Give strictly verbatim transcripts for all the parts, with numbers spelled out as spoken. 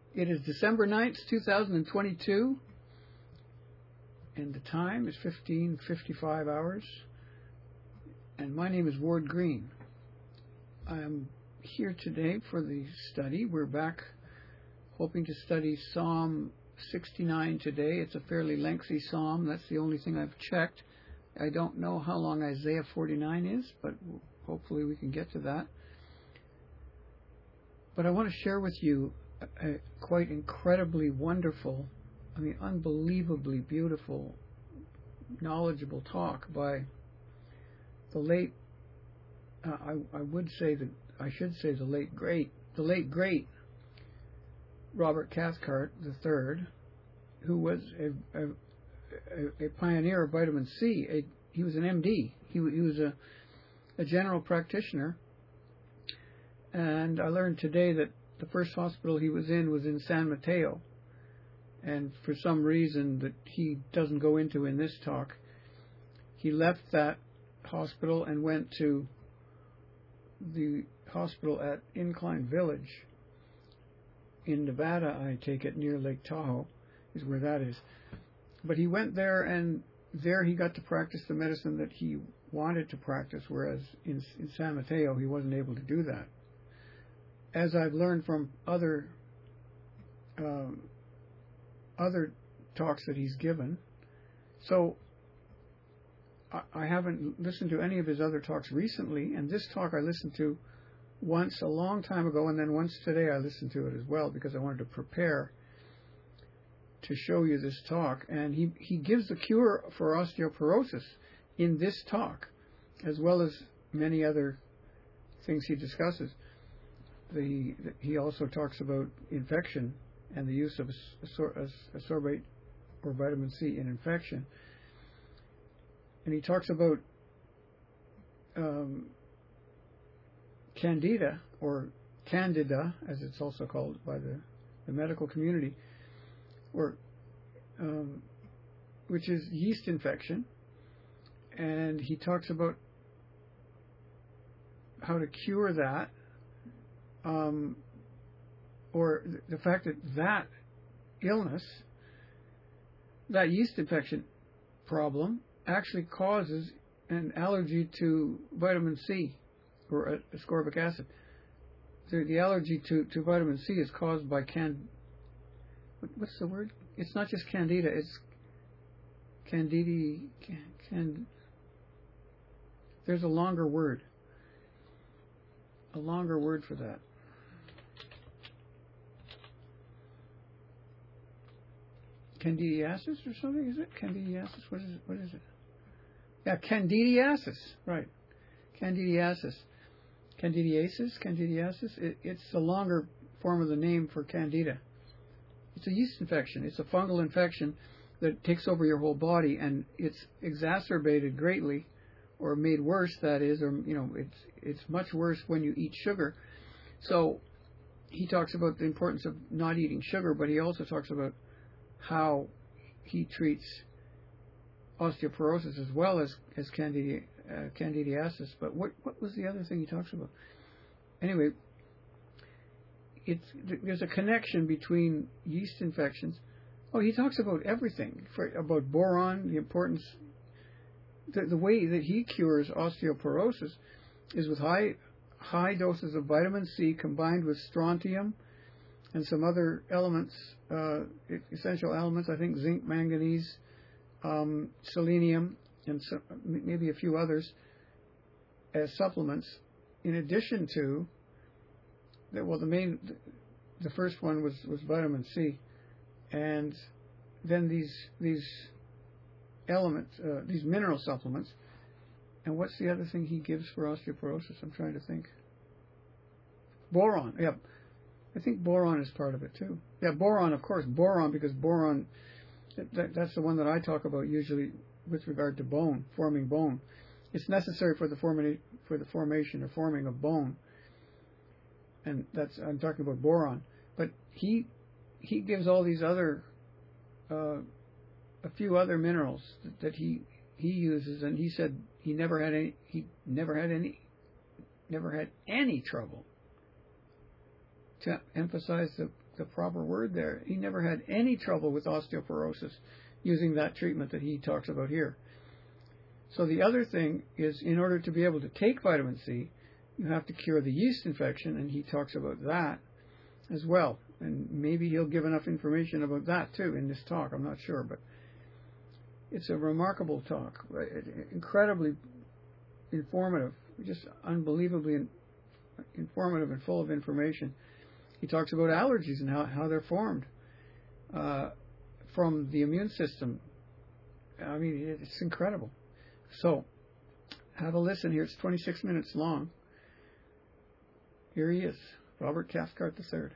It is December ninth, two thousand twenty-two, and the time is fifteen fifty-five hours, and my name is Ward Green. I'm here today for the study. We're back hoping to study Psalm sixty-nine today. It's a fairly lengthy psalm. That's the only thing I've checked. I don't know how long Isaiah forty-nine is, but hopefully we can get to that. But I want to share with you a, a quite incredibly wonderful, I mean unbelievably beautiful, knowledgeable talk by the late, uh, I, I would say that, I should say the late great, the late great Robert Cathcart the third, who was a, a, a, a pioneer of vitamin C. A, he was an M D. He, he was a, a general practitioner. And I learned today that the first hospital he was in was in San Mateo. And for some reason that he doesn't go into in this talk, he left that hospital and went to the hospital at Incline Village in Nevada, I take it, near Lake Tahoe is where that is. But he went there, and there he got to practice the medicine that he wanted to practice, whereas in, in San Mateo he wasn't able to do that. As I've learned from other um, other talks that he's given, so I, I haven't listened to any of his other talks recently, and this talk I listened to once a long time ago, and then once today I listened to it as well because I wanted to prepare to show you this talk. And he, he gives the cure for osteoporosis in this talk, as well as many other things he discusses. The, he also talks about infection and the use of ascorbate or vitamin C in infection. And he talks about um, Candida, or Candida, as it's also called by the, the medical community, or um, which is yeast infection. And he talks about how to cure that. Um, or the fact that that illness, that yeast infection problem, actually causes an allergy to vitamin C or ascorbic acid. The, the allergy to, to vitamin C is caused by can. What, what's the word? It's not just candida. It's candidi. Can, can, there's a longer word. A longer word for that. Candidiasis or something, is it? Candidiasis? What is it? What is it? Yeah, candidiasis. Right. Candidiasis. Candidiasis? Candidiasis? It, it's a longer form of the name for candida. It's a yeast infection. It's a fungal infection that takes over your whole body, and it's exacerbated greatly, or made worse, that is, or, you know, it's, it's much worse when you eat sugar. So he talks about the importance of not eating sugar, but he also talks about how he treats osteoporosis as well as, as candidi, uh, candidiasis. But what, what was the other thing he talks about? Anyway, it's, there's a connection between yeast infections. Oh, he talks about everything, for, about boron, the importance. The, the way that he cures osteoporosis is with high, high doses of vitamin C combined with strontium and some other elements, uh, essential elements, I think zinc, manganese, um, selenium, and so, maybe a few others as supplements, in addition to, well, the main, the first one was, was vitamin C, and then these these elements, uh, these mineral supplements. And what's the other thing he gives for osteoporosis? I'm trying to think. Boron, yeah. I think boron is part of it too. Yeah, boron, of course, boron, because boron, that, that's the one that I talk about usually with regard to bone, forming bone. It's necessary for the formation, for the formation or forming of bone, and that's, I'm talking about boron. But he he gives all these other, uh, a few other minerals that, that he he uses, and he said he never had any, he never had any, never had any trouble, to emphasize the, the proper word there. He never had any trouble with osteoporosis using that treatment that he talks about here. So the other thing is, in order to be able to take vitamin C, you have to cure the yeast infection, and he talks about that as well. And maybe he'll give enough information about that too in this talk. I'm not sure, but it's a remarkable talk, incredibly informative, just unbelievably informative and full of information. He talks about allergies and how, how they're formed uh, from the immune system. I mean, it's incredible. So, have a listen here. It's twenty-six minutes long. Here he is, Robert Cathcart the third.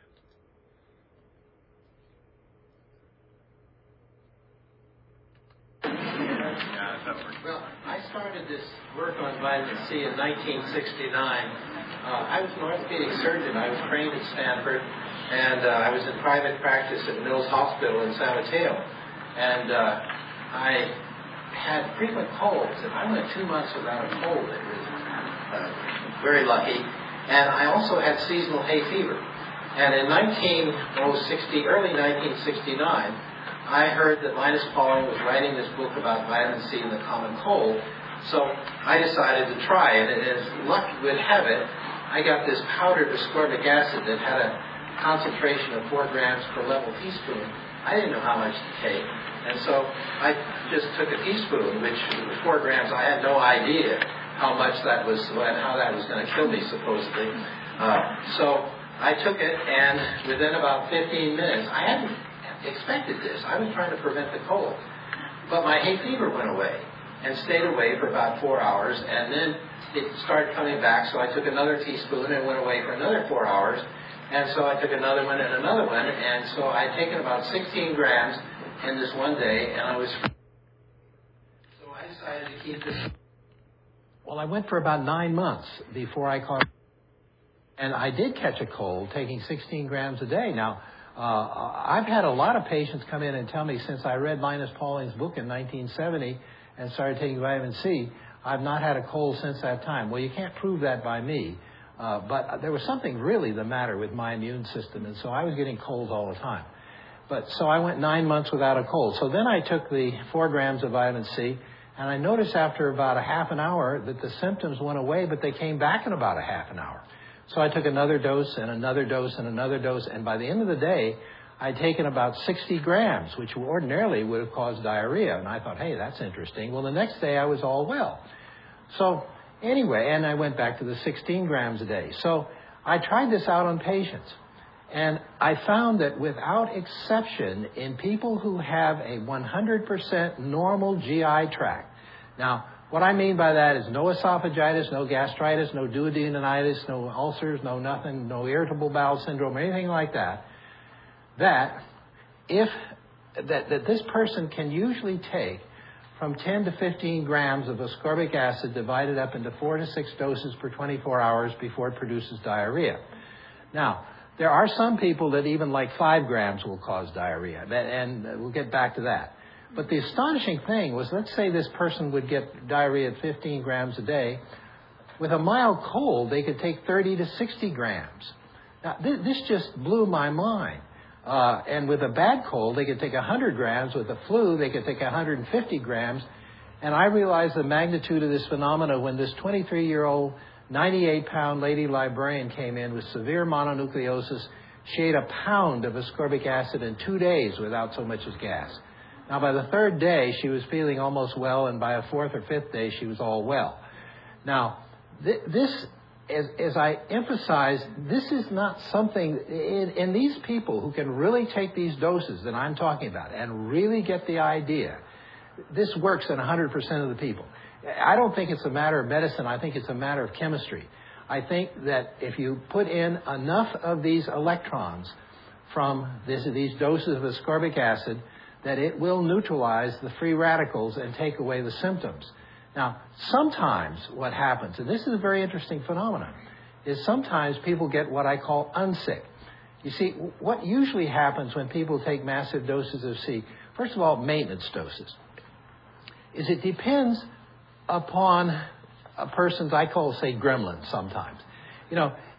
Well, I started this work on vitamin C in nineteen sixty-nine. Uh, I was an orthopedic surgeon. I was trained at Stanford, and uh, I was in private practice at Mills Hospital in San Mateo. And uh, I had frequent colds, and I went two months without a cold. It was uh, very lucky. And I also had seasonal hay fever. And in nineteen sixty, early nineteen sixty-nine, I heard that Linus Pauling was writing this book about vitamin C and the common cold. So I decided to try it, and as luck would have it, I got this powdered ascorbic acid that had a concentration of four grams per level teaspoon. I didn't know how much to take. And so I just took a teaspoon, which was four grams. I had no idea how much that was, how that was going to kill me, supposedly. Uh, so I took it, and within about fifteen minutes, I hadn't expected this. I was trying to prevent the cold. But my hay fever went away and stayed away for about four hours, and then it started coming back, so I took another teaspoon and went away for another four hours. And so I took another one and another one, and so I'd taken about sixteen grams in this one day, and I was... So I decided to keep this... Well, I went for about nine months before I caught... And I did catch a cold taking sixteen grams a day. Now, uh, I've had a lot of patients come in and tell me since I read Linus Pauling's book in nineteen seventy and started taking vitamin C, I've not had a cold since that time. Well, you can't prove that by me. Uh, but there was something really the matter with my immune system, and so I was getting colds all the time. But so I went nine months without a cold. So then I took the four grams of vitamin C, and I noticed after about a half an hour that the symptoms went away, but they came back in about a half an hour. So I took another dose and another dose and another dose, and by the end of the day, I'd taken about sixty grams, which ordinarily would have caused diarrhea. And I thought, hey, that's interesting. Well, the next day I was all well. So anyway, and I went back to the sixteen grams a day. So I tried this out on patients. And I found that without exception, in people who have a one hundred percent normal G I tract. Now, what I mean by that is no esophagitis, no gastritis, no duodeninitis, no ulcers, no nothing, no irritable bowel syndrome, or anything like that. That if that, that this person can usually take from ten to fifteen grams of ascorbic acid divided up into four to six doses per twenty-four hours before it produces diarrhea. Now, there are some people that even like five grams will cause diarrhea, and we'll get back to that. But the astonishing thing was, let's say this person would get diarrhea at fifteen grams a day. With a mild cold, they could take thirty to sixty grams. Now, th- this just blew my mind. Uh, and with a bad cold, they could take one hundred grams. With the flu, they could take one hundred fifty grams. And I realized the magnitude of this phenomena when this twenty-three-year-old, ninety-eight pound lady librarian came in with severe mononucleosis. She ate a pound of ascorbic acid in two days without so much as gas. Now, by the third day, she was feeling almost well, and by a fourth or fifth day, she was all well. Now, th- this, as, as I emphasize, this is not something, in, in these people who can really take these doses that I'm talking about and really get the idea, this works in one hundred percent of the people. I don't think it's a matter of medicine. I think it's a matter of chemistry. I think that if you put in enough of these electrons from this, these doses of ascorbic acid, that it will neutralize the free radicals and take away the symptoms. Now, sometimes what happens, and this is a very interesting phenomenon, is sometimes people get what I call unsick. You see, what usually happens when people take massive doses of C, first of all, maintenance doses, is it depends upon a person's, I call, say, gremlin sometimes. You know,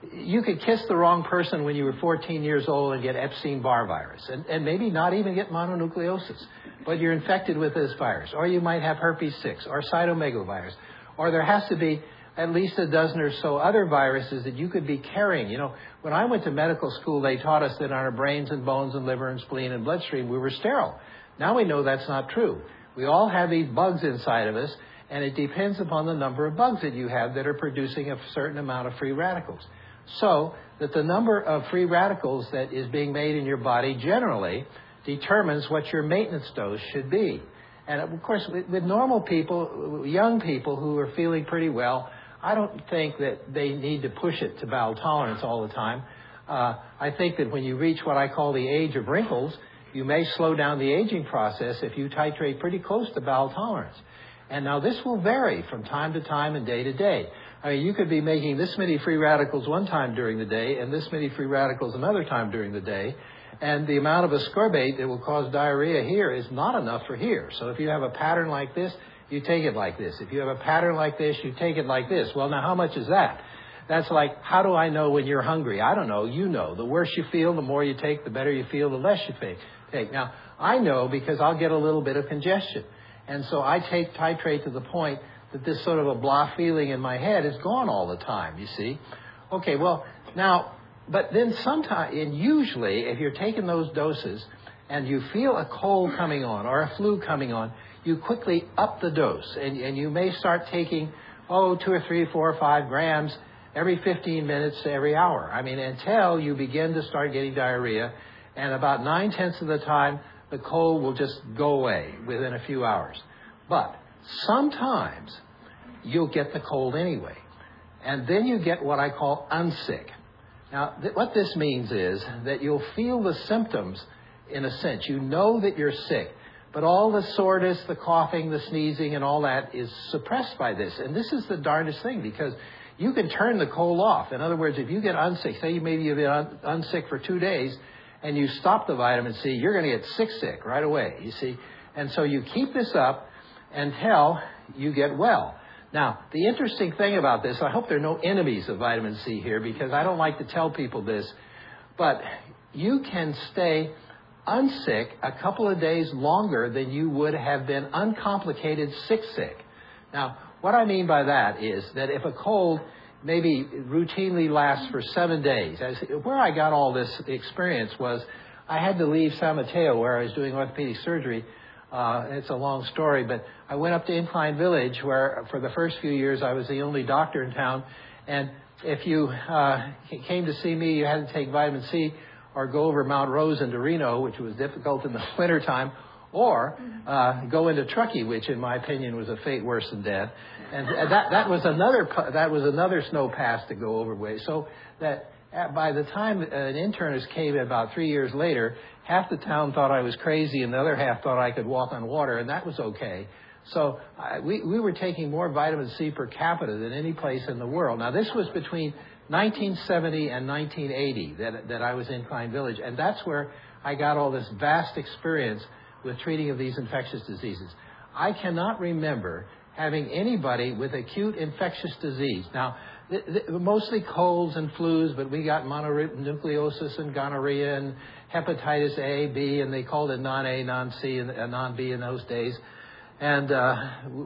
you could kiss the wrong person when you were fourteen years old and get Epstein-Barr virus, and, and maybe not even get mononucleosis, but you're infected with this virus. Or you might have herpes six or cytomegalovirus. Or there has to be at least a dozen or so other viruses that you could be carrying. You know, when I went to medical school, they taught us that on our brains and bones and liver and spleen and bloodstream, we were sterile. Now we know that's not true. We all have these bugs inside of us, and it depends upon the number of bugs that you have that are producing a certain amount of free radicals. So that the number of free radicals that is being made in your body generally determines what your maintenance dose should be. And of course, with, with normal people, young people who are feeling pretty well, I don't think that they need to push it to bowel tolerance all the time. Uh, I think that when you reach what I call the age of wrinkles, you may slow down the aging process if you titrate pretty close to bowel tolerance. And now this will vary from time to time and day to day. I mean, you could be making this many free radicals one time during the day and this many free radicals another time during the day. And the amount of ascorbate that will cause diarrhea here is not enough for here. So if you have a pattern like this, you take it like this. If you have a pattern like this, you take it like this. Well, now, how much is that? That's like, how do I know when you're hungry? I don't know. You know. The worse you feel, the more you take, the better you feel, the less you take. Now, I know because I'll get a little bit of congestion. And so I take titrate to the point that this sort of a blah feeling in my head is gone all the time, you see. Okay, well, now, but then sometimes, and usually, if you're taking those doses and you feel a cold coming on or a flu coming on, you quickly up the dose. And, and you may start taking, oh, two or three, four or five grams every fifteen minutes to every hour. I mean, until you begin to start getting diarrhea. And about nine-tenths of the time, the cold will just go away within a few hours. But sometimes you'll get the cold anyway. And then you get what I call unsick. Now, th- what this means is that you'll feel the symptoms in a sense. You know that you're sick. But all the soreness, the coughing, the sneezing, and all that is suppressed by this. And this is the darndest thing because you can turn the cold off. In other words, if you get unsick, say maybe you've been un- unsick for two days, and you stop the vitamin C, you're going to get sick sick right away, you see. And so you keep this up until you get well. Now, the interesting thing about this, I hope there are no enemies of vitamin C here because I don't like to tell people this, but you can stay unsick a couple of days longer than you would have been uncomplicated sick sick. Now, what I mean by that is that if a cold maybe routinely lasts for seven days. As, where I got all this experience was I had to leave San Mateo where I was doing orthopedic surgery. Uh, it's a long story, but I went up to Incline Village where for the first few years I was the only doctor in town. And if you uh, came to see me, you had to take vitamin C or go over Mount Rose into Reno, which was difficult in the wintertime, or uh, go into Truckee, which in my opinion was a fate worse than death. And that that was another that was another snow pass to go over with. So that by the time an internist came about three years later, half the town thought I was crazy, and the other half thought I could walk on water, and that was okay. So I, we we were taking more vitamin C per capita than any place in the world. Now this was between nineteen seventy and nineteen eighty that that I was in Incline Village, and that's where I got all this vast experience with treating of these infectious diseases. I cannot remember having anybody with acute infectious disease. Now, th- th- mostly colds and flus, but we got mononucleosis and gonorrhea and hepatitis A, B, and they called it non-A, non-C, and uh, non-B in those days, and uh,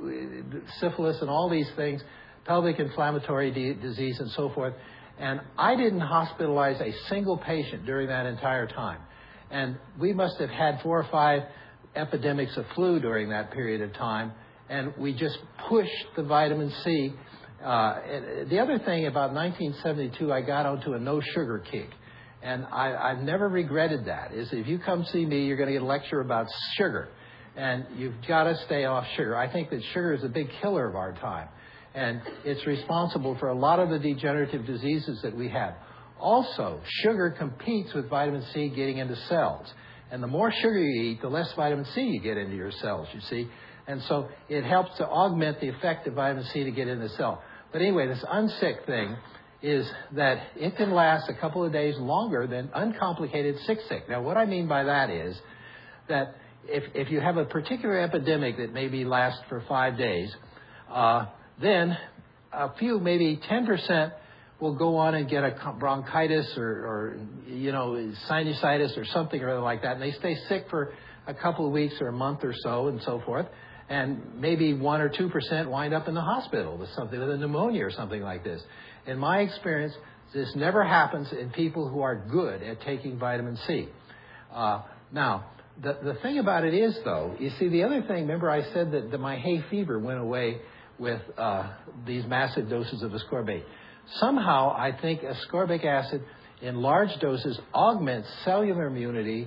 syphilis and all these things, pelvic inflammatory de- disease and so forth. And I didn't hospitalize a single patient during that entire time. And we must have had four or five epidemics of flu during that period of time, and we just pushed the vitamin C. Uh, the other thing about nineteen seventy-two, I got onto a no-sugar kick, and I, I've never regretted that, is if you come see me, you're going to get a lecture about sugar, and you've got to stay off sugar. I think that sugar is a big killer of our time, and it's responsible for a lot of the degenerative diseases that we have. Also, sugar competes with vitamin C getting into cells. And the more sugar you eat, the less vitamin C you get into your cells, you see. And so it helps to augment the effect of vitamin C to get in the cell. But anyway, this unsick thing is that it can last a couple of days longer than uncomplicated sick sick. Now, what I mean by that is that if, if you have a particular epidemic that maybe lasts for five days, uh, then a few, maybe ten percent will go on and get a bronchitis or, or, you know, sinusitis or something or other like that, and they stay sick for a couple of weeks or a month or so and so forth, and maybe one or two percent wind up in the hospital with something, with a pneumonia or something like this. In my experience, this never happens in people who are good at taking vitamin C. Uh, now, the, the thing about it is, though, you see, the other thing, remember I said that, that my hay fever went away with uh, these massive doses of ascorbate. Somehow, I think ascorbic acid in large doses augments cellular immunity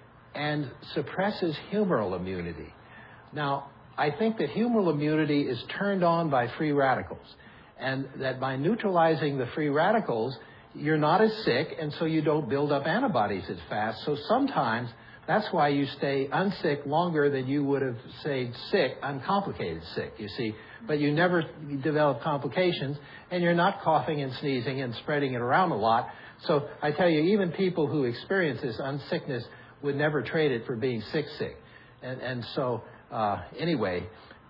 and suppresses humoral immunity. Now, I think that humoral immunity is turned on by free radicals, and that by neutralizing the free radicals, you're not as sick, and so you don't build up antibodies as fast. So sometimes that's why you stay unsick longer than you would have stayed sick, uncomplicated sick, you see. But you never develop complications, and you're not coughing and sneezing and spreading it around a lot. So I tell you, even people who experience this unsickness would never trade it for being sick sick. And, and so, uh, anyway,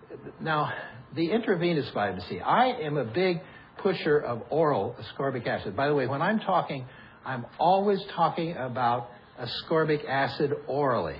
now, the intravenous vitamin C. I am a big pusher of oral ascorbic acid. By the way, when I'm talking, I'm always talking about ascorbic acid orally.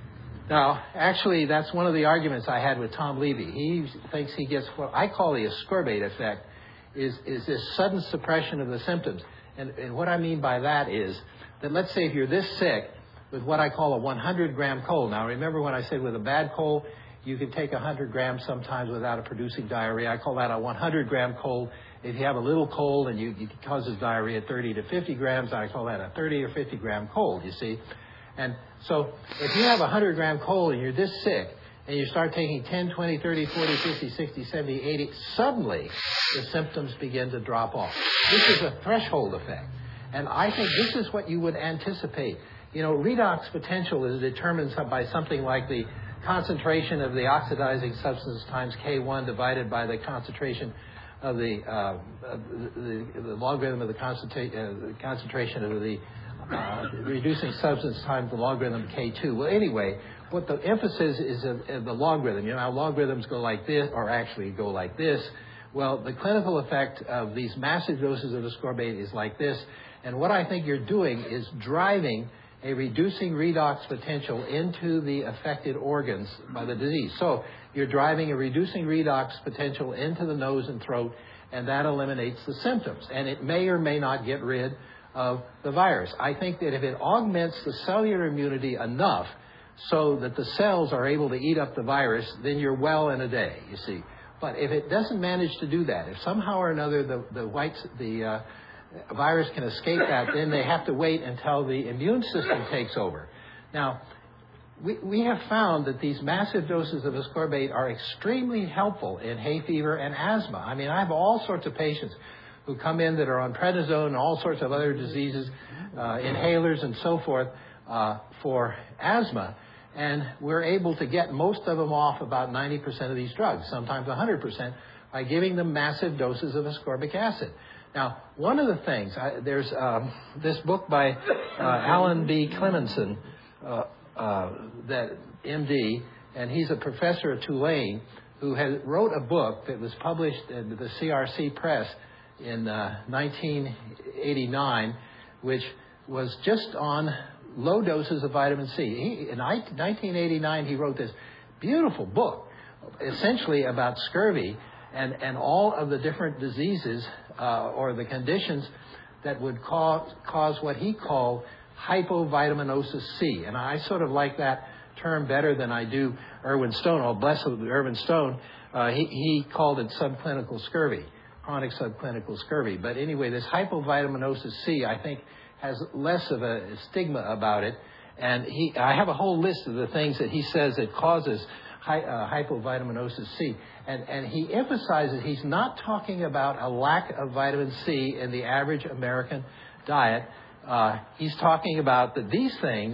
Now, actually, that's one of the arguments I had with Tom Levy. He thinks he gets what I call the ascorbate effect, is, is this sudden suppression of the symptoms. And, and what I mean by that is that, let's say if you're this sick with what I call a one hundred gram cold. Now, remember when I said with a bad cold, you can take one hundred grams sometimes without it producing diarrhea. I call that a one hundred gram cold. If you have a little cold and you, it causes diarrhea, thirty to fifty grams, I call that a thirty or fifty gram cold, you see. And so if you have a one hundred gram cold and you're this sick, and you start taking ten, twenty, thirty, forty, fifty, sixty, seventy, eighty, suddenly the symptoms begin to drop off. This is a threshold effect. And I think this is what you would anticipate. You know, redox potential is determined by something like the concentration of the oxidizing substance times K one divided by the concentration of the, uh, of the, the, the logarithm of the, concentra- uh, the concentration of the uh, reducing substance times the logarithm of K two. Well, anyway, what the emphasis is of, of the logarithm. You know how logarithms go like this, or actually go like this. Well, the clinical effect of these massive doses of ascorbate is like this. And what I think you're doing is driving a reducing redox potential into the affected organs by the disease. So you're driving a reducing redox potential into the nose and throat, and that eliminates the symptoms. And it may or may not get rid of the virus. I think that if it augments the cellular immunity enough so that the cells are able to eat up the virus, then you're well in a day, you see. But if it doesn't manage to do that, if somehow or another the, the whites, the uh, virus can escape that, then they have to wait until the immune system takes over. Now, we, we have found that these massive doses of ascorbate are extremely helpful in hay fever and asthma. I mean, I have all sorts of patients who come in that are on prednisone and all sorts of other diseases, uh, inhalers and so forth, uh, for asthma. And we're able to get most of them off about ninety percent of these drugs, sometimes one hundred percent, by giving them massive doses of ascorbic acid. Now, one of the things, I, there's um, this book by uh, Alan B. Clemenson, uh, uh, that M D, and he's a professor at Tulane, who has, wrote a book that was published in the C R C Press in uh, nineteen eighty-nine, which was just on low doses of vitamin C. He, in nineteen eighty-nine, he wrote this beautiful book, essentially about scurvy and, and all of the different diseases uh, or the conditions that would cause, cause what he called hypovitaminosis C. And I sort of like that term better than I do Irwin Stone. Oh, bless Irwin Stone. Uh, he, he called it subclinical scurvy, chronic subclinical scurvy. But anyway, this hypovitaminosis C, I think, has less of a stigma about it. And he, I have a whole list of the things that he says that causes hy, uh, hypovitaminosis C. And, and he emphasizes he's not talking about a lack of vitamin C in the average American diet. Uh, he's talking about that these things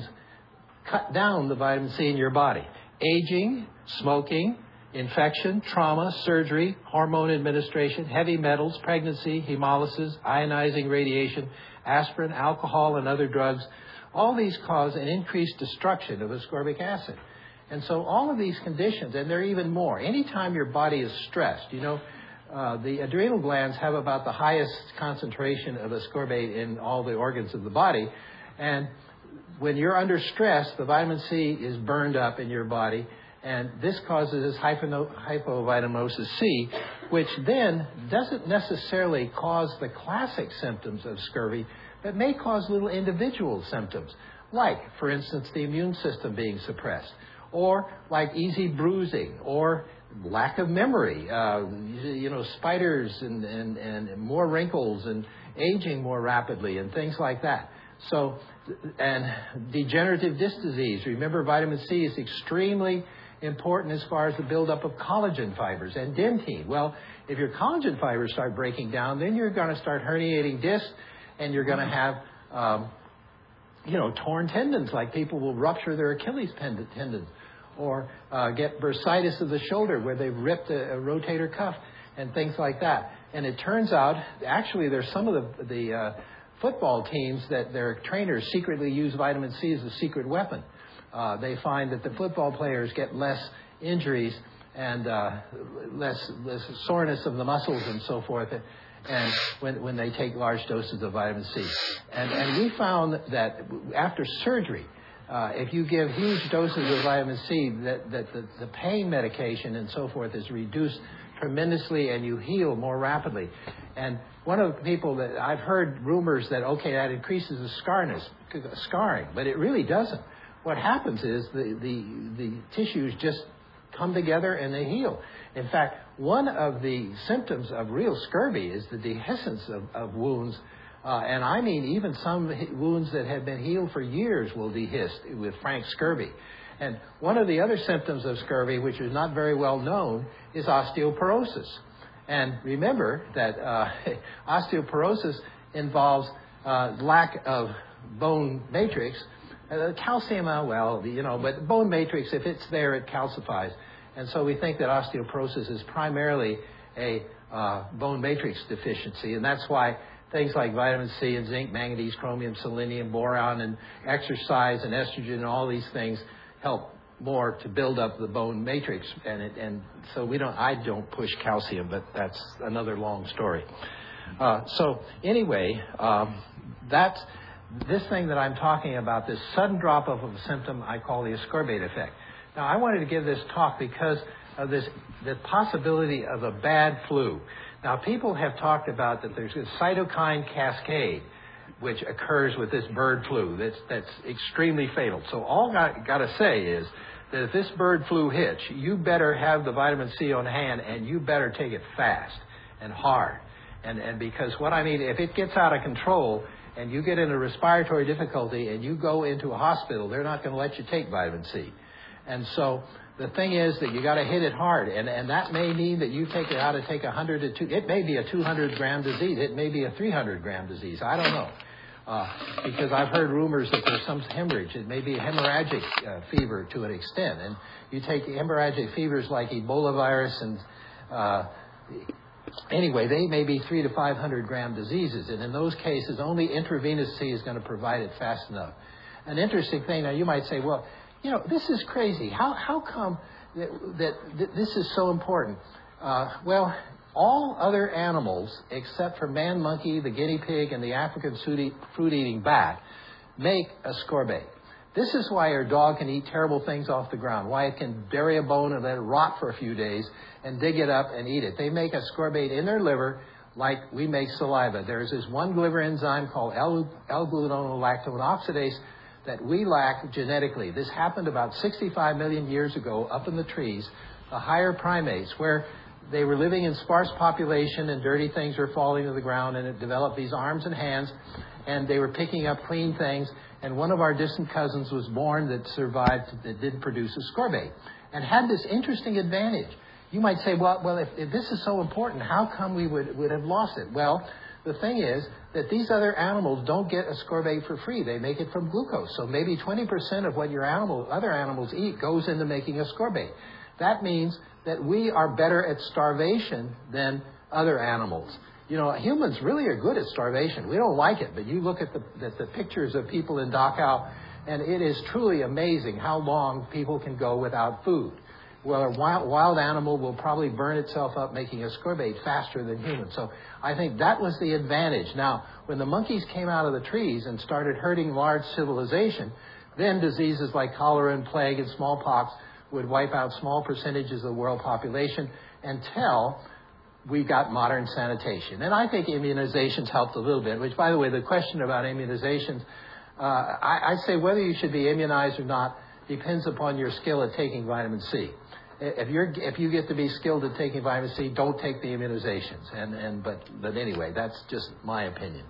cut down the vitamin C in your body. Aging, smoking, infection, trauma, surgery, hormone administration, heavy metals, pregnancy, hemolysis, ionizing radiation, aspirin, alcohol, and other drugs, all these cause an increased destruction of ascorbic acid. And so all of these conditions, and there are even more, anytime your body is stressed, you know, uh, the adrenal glands have about the highest concentration of ascorbate in all the organs of the body. And when you're under stress, the vitamin C is burned up in your body, and this causes hypo- hypovitaminosis C, which then doesn't necessarily cause the classic symptoms of scurvy, but may cause little individual symptoms, like, for instance, the immune system being suppressed, or like easy bruising, or lack of memory, uh, you know, spiders and, and, and more wrinkles and aging more rapidly and things like that. So, and degenerative disc disease. Remember, vitamin C is extremely important as far as the buildup of collagen fibers and dentine. Well, if your collagen fibers start breaking down, then you're going to start herniating discs, and you're going to have, um, you know, torn tendons, like people will rupture their Achilles tendons, or uh, get bursitis of the shoulder where they've ripped a, a rotator cuff and things like that. And it turns out, actually, there's some of the, the uh, football teams that their trainers secretly use vitamin C as a secret weapon. Uh, they find that the football players get less injuries and uh, less, less soreness of the muscles and so forth, and when, when they take large doses of vitamin C. And, and we found that after surgery, uh, if you give huge doses of vitamin C, that, that the, the pain medication and so forth is reduced tremendously, and you heal more rapidly. And one of the people that I've heard rumors that, okay, that increases the scarness, scarring, but it really doesn't. What happens is the, the, the tissues just come together and they heal. In fact, one of the symptoms of real scurvy is the dehiscence of, of wounds. Uh, and I mean, even some wounds that have been healed for years will dehist with frank scurvy. And one of the other symptoms of scurvy, which is not very well known, is osteoporosis. And remember that uh, osteoporosis involves uh, lack of bone matrix. Uh, calcium, uh, well, you know, but bone matrix, if it's there, it calcifies. And so we think that osteoporosis is primarily a uh, bone matrix deficiency. And that's why things like vitamin C and zinc, manganese, chromium, selenium, boron, and exercise and estrogen and all these things help more to build up the bone matrix. And, it, and so we don't, I don't push calcium, but that's another long story. Uh, so anyway, um, that's... This thing that I'm talking about, this sudden drop of a symptom, I call the ascorbate effect. Now, I wanted to give this talk because of this, the possibility of a bad flu. Now, people have talked about that there's a cytokine cascade which occurs with this bird flu that's, that's extremely fatal. So all I got to say is that if this bird flu hits, you better have the vitamin C on hand, and you better take it fast and hard. And, and because what I mean, if it gets out of control, and you get into respiratory difficulty and you go into a hospital, they're not going to let you take vitamin C. And so the thing is that you got to hit it hard. And, and that may mean that you take it out to take a hundred to two. It may be a two hundred gram disease. It may be a three hundred gram disease. I don't know. Uh, because I've heard rumors that there's some hemorrhage. It may be a hemorrhagic uh, fever to an extent. And you take hemorrhagic fevers like Ebola virus and uh, Anyway, they may be three to five hundred gram diseases, and in those cases, only intravenous C is going to provide it fast enough. An interesting thing. Now, you might say, "Well, you know, this is crazy. How how come that, that, that this is so important?" Uh, well, all other animals except for man monkey, the guinea pig, and the African fruit-eating bat make ascorbate. This is why our dog can eat terrible things off the ground, why it can bury a bone and let it rot for a few days and dig it up and eat it. They make ascorbate in their liver like we make saliva. There's this one liver enzyme called L-glutathione oxidase that we lack genetically. This happened about sixty-five million years ago up in the trees, the higher primates, where they were living in sparse population and dirty things were falling to the ground, and it developed these arms and hands, and they were picking up clean things. And one of our distant cousins was born that survived, that didn't produce ascorbate, and had this interesting advantage. You might say, well, well, if, if this is so important, how come we would, would have lost it? Well, the thing is that these other animals don't get ascorbate for free. They make it from glucose. So maybe twenty percent of what your animal, other animals eat goes into making ascorbate. That means that we are better at starvation than other animals. You know, humans really are good at starvation. We don't like it, but you look at the, at the pictures of people in Dachau, and it is truly amazing how long people can go without food. well, a wild, wild animal will probably burn itself up making ascorbate faster than humans. So I think that was the advantage. Now, when the monkeys came out of the trees and started herding large civilization, then diseases like cholera and plague and smallpox would wipe out small percentages of the world population until we got modern sanitation. And I think immunizations helped a little bit, which, by the way, the question about immunizations, uh, I, I say whether you should be immunized or not depends upon your skill at taking vitamin C. If you're if you get to be skilled at taking vitamin C, don't take the immunizations. And and but but anyway, that's just my opinion.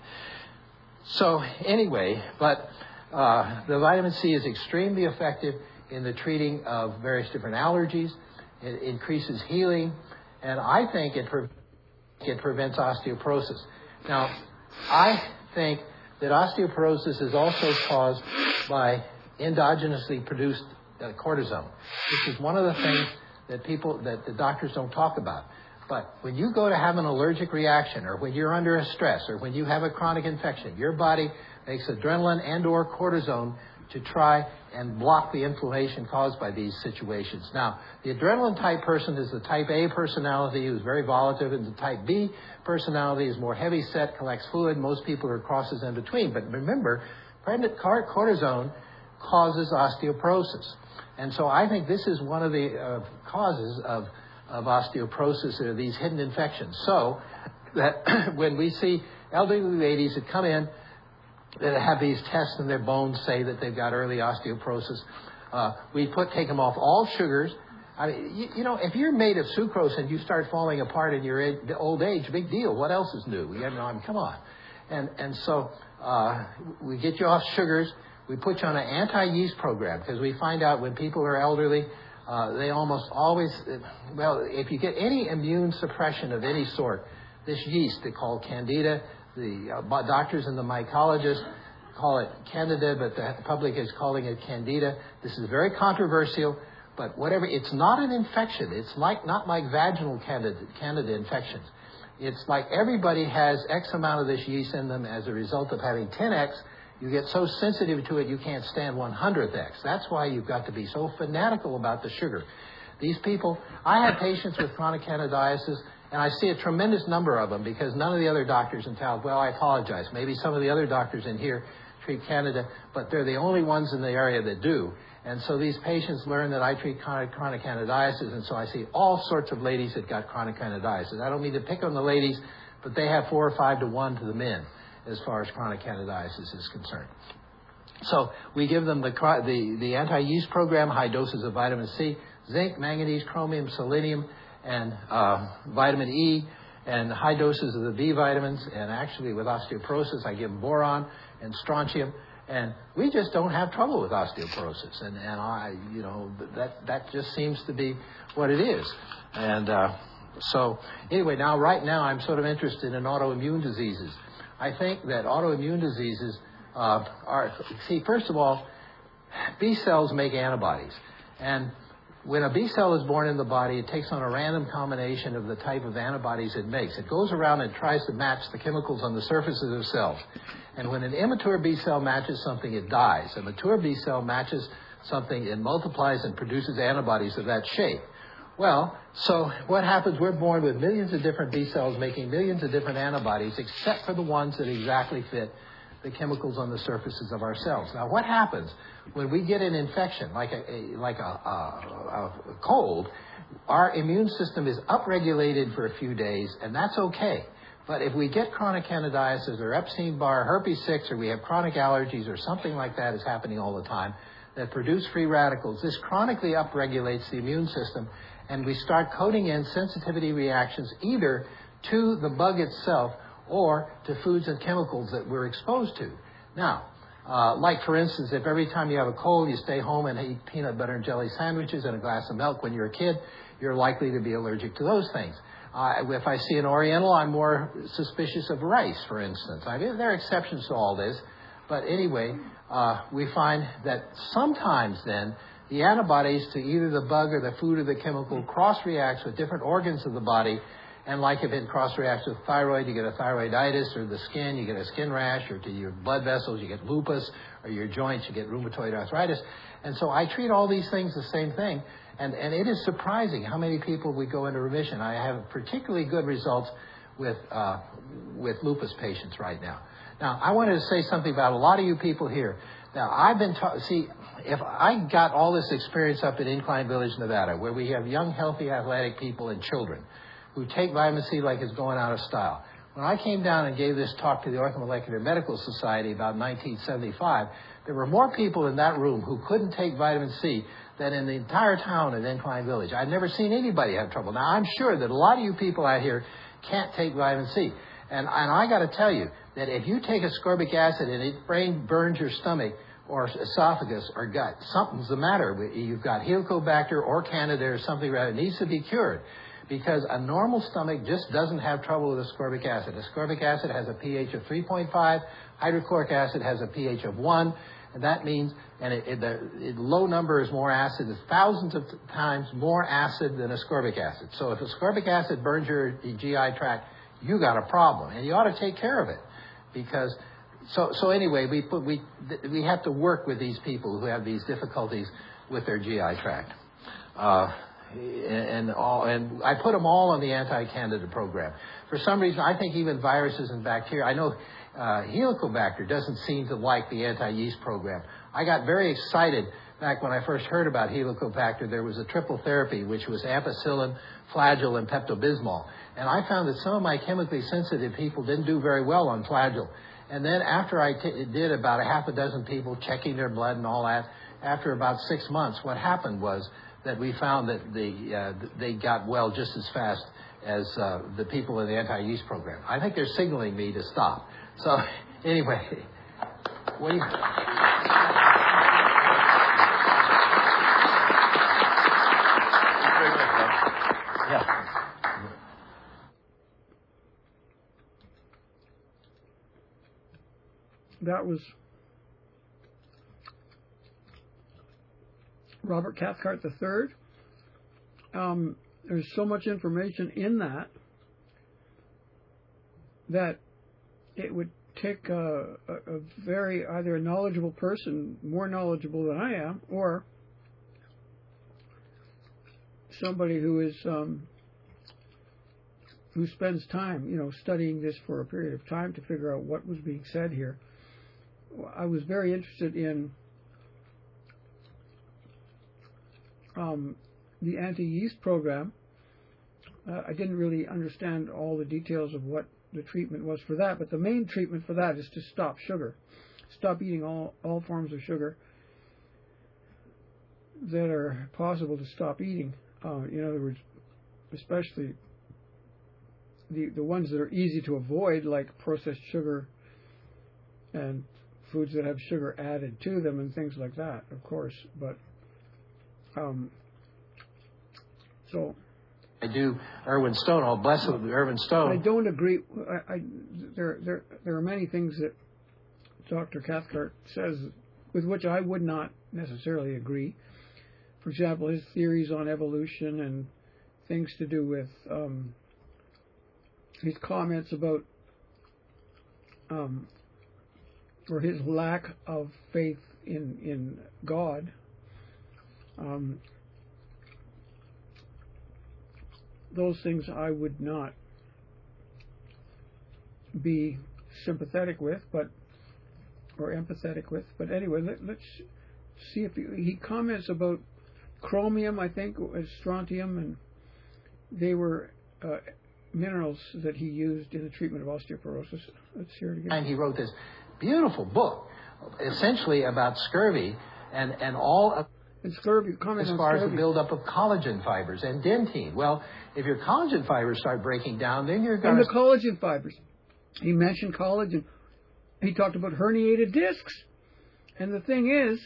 So anyway, but uh, the vitamin C is extremely effective in the treating of various different allergies. It increases healing, and I think it pre- it prevents osteoporosis. Now, I think that osteoporosis is also caused by endogenously produced uh, cortisone. This is one of the things that people, that the doctors don't talk about. But when you go to have an allergic reaction, or when you're under a stress, or when you have a chronic infection, your body makes adrenaline and or cortisone to try and block the inflammation caused by these situations. Now, the adrenaline type person is the type A personality who's very volatile, and the type B personality is more heavy set, collects fluid. Most people are crosses in between. But remember, cortisone causes osteoporosis. And so I think this is one of the uh, causes of, of osteoporosis, are these hidden infections. So that when we see elderly ladies that come in that have these tests in their bones say that they've got early osteoporosis, uh, we put take them off all sugars. I mean, you, you know, if you're made of sucrose and you start falling apart in your age, old age, big deal. What else is new? You know, I mean, come on. And and so uh, we get you off sugars. We put you on an anti-yeast program, because we find out when people are elderly, uh, they almost always, well, if you get any immune suppression of any sort, this yeast they call Candida, the uh, doctors and the mycologists call it Candida, but the public is calling it Candida. This is very controversial, but whatever, it's not an infection. It's like not like vaginal Candida, Candida infections. It's like everybody has X amount of this yeast in them as a result of having ten X. You get so sensitive to it, you can't stand one hundredth X. That's why you've got to be so fanatical about the sugar. These people, I have patients with chronic candidiasis, and I see a tremendous number of them because none of the other doctors in town, well, I apologize. Maybe some of the other doctors in here treat Candida, but they're the only ones in the area that do. And so these patients learn that I treat chronic, chronic candidiasis, and so I see all sorts of ladies that got chronic candidiasis. I don't mean to pick on the ladies, but they have four or five to one to the men as far as chronic candidiasis is concerned. So we give them the, the, the anti-yeast program, high doses of vitamin C, zinc, manganese, chromium, selenium, and uh, vitamin E, and high doses of the B vitamins. And actually with osteoporosis, I give them boron and strontium. And we just don't have trouble with osteoporosis. And, and I, you know, that, that just seems to be what it is. And uh, so anyway, now, right now, I'm sort of interested in autoimmune diseases. I think that autoimmune diseases uh, are, see, first of all, B cells make antibodies. And when a B cell is born in the body, it takes on a random combination of the type of antibodies it makes. It goes around and tries to match the chemicals on the surfaces of cells. And when an immature B cell matches something, it dies. A mature B cell matches something, it multiplies and produces antibodies of that shape. Well, so what happens, we're born with millions of different B cells making millions of different antibodies, except for the ones that exactly fit the chemicals on the surfaces of our cells. Now, what happens when we get an infection, like a, a like a, a, a cold? Our immune system is upregulated for a few days, and that's okay. But if we get chronic candidiasis or Epstein-Barr, herpes six, or we have chronic allergies or something like that is happening all the time that produce free radicals, this chronically upregulates the immune system, and we start coding in sensitivity reactions either to the bug itself or to foods and chemicals that we're exposed to. Now, uh, like for instance, if every time you have a cold, you stay home and eat peanut butter and jelly sandwiches and a glass of milk when you're a kid, you're likely to be allergic to those things. Uh, if I see an Oriental, I'm more suspicious of rice, for instance. I mean, there are exceptions to all this. But anyway, uh, we find that sometimes then the antibodies to either the bug or the food or the chemical cross-reacts with different organs of the body, And like if it cross-reacts with thyroid, you get a thyroiditis, or the skin, you get a skin rash, or to your blood vessels, you get lupus, or your joints, you get rheumatoid arthritis. And so I treat all these things the same thing. And, and it is surprising how many people we go into remission. I have particularly good results with, uh, with lupus patients right now. Now, I wanted to say something about a lot of you people here. Now, I've been taught, see, if I got all this experience up in Incline Village, Nevada, where we have young, healthy, athletic people and children who take vitamin C like it's going out of style. When I came down and gave this talk to the Orthomolecular Medical Society about nineteen seventy-five, there were more people in that room who couldn't take vitamin C than in the entire town of Incline Village. I've never seen anybody have trouble. Now, I'm sure that a lot of you people out here can't take vitamin C. And, and I got to tell you that if you take ascorbic acid and it brain burns your stomach or esophagus or gut, something's the matter. You've got Helicobacter or Candida or something rather. It needs to be cured, because a normal stomach just doesn't have trouble with ascorbic acid. Ascorbic acid has a pH of three point five. Hydrochloric acid has a pH of one. And that means, and it, it, the it, low number is more acid. It's thousands of times more acid than ascorbic acid. So if ascorbic acid burns your G I tract, you got a problem, and you ought to take care of it. Because, so so anyway, we put, we we have to work with these people who have these difficulties with their G I tract. Uh, and all, and I put them all on the anti-Candida program. For some reason, I think even viruses and bacteria. I know uh, Helicobacter doesn't seem to like the anti-yeast program. I got very excited back when I first heard about Helicobacter. There was a triple therapy, which was ampicillin, Flagyl, and Pepto-Bismol. And I found that some of my chemically sensitive people didn't do very well on Flagyl. And then after I t- did about a half a dozen people checking their blood and all that, after about six months, what happened was that we found that the, uh, they got well just as fast as uh, the people in the anti-yeast program. I think they're signaling me to stop. So anyway, what do you... Yeah. That was Robert Cathcart the third. Um, there's so much information in that that it would take a, a, a very, either a knowledgeable person, more knowledgeable than I am, or somebody who is um, who spends time, you know, studying this for a period of time to figure out what was being said here. I was very interested in um, the anti-yeast program. Uh, I didn't really understand all the details of what the treatment was for that, but the main treatment for that is to stop sugar. Stop eating all, all forms of sugar that are possible to stop eating. Uh, in other words, especially the, the ones that are easy to avoid, like processed sugar and foods that have sugar added to them and things like that, of course. But um, so I do Irwin Stone. Oh, bless him, Irwin Stone. I don't agree. I, I, there, there, there are many things that Doctor Cathcart says with which I would not necessarily agree. For example, his theories on evolution and things to do with um, his comments about um, or his lack of faith in in God. Um, those things I would not be sympathetic with, but or empathetic with. But anyway, let, let's see if he, he comments about chromium, I think, strontium, and they were uh, minerals that he used in the treatment of osteoporosis. Let's hear it again. And he wrote this beautiful book, essentially about scurvy and, and all of and scurvy, comment as far on as the buildup of collagen fibers and dentine. Well, if your collagen fibers start breaking down, then you're going to... And the collagen fibers. He mentioned collagen. He talked about herniated discs. And the thing is,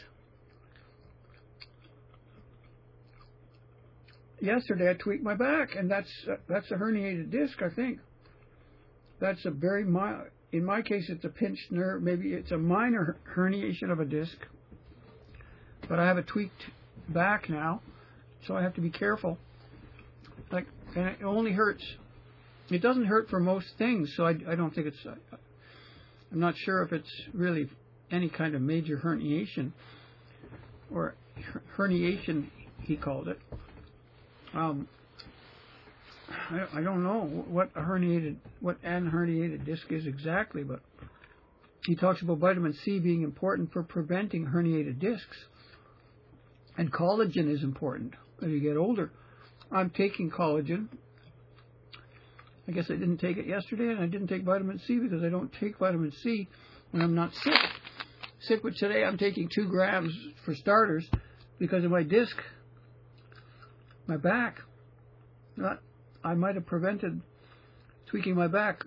yesterday I tweaked my back, and that's uh, that's a herniated disc, I think. That's a very mild... In my case, it's a pinched nerve. Maybe it's a minor herniation of a disc. But I have a tweaked back now, so I have to be careful. Like, and it only hurts it doesn't hurt for most things, so I, I don't think it's, I'm not sure if it's really any kind of major herniation, or herniation, he called it. Um, I, I don't know what a herniated, what an herniated disc is exactly, but he talks about vitamin C being important for preventing herniated discs. And collagen is important as you get older. I'm taking collagen. I guess I didn't take it yesterday, and I didn't take vitamin C because I don't take vitamin C when I'm not sick. Sick, but today I'm taking two grams for starters because of my disc, my back. Not, I might have prevented tweaking my back.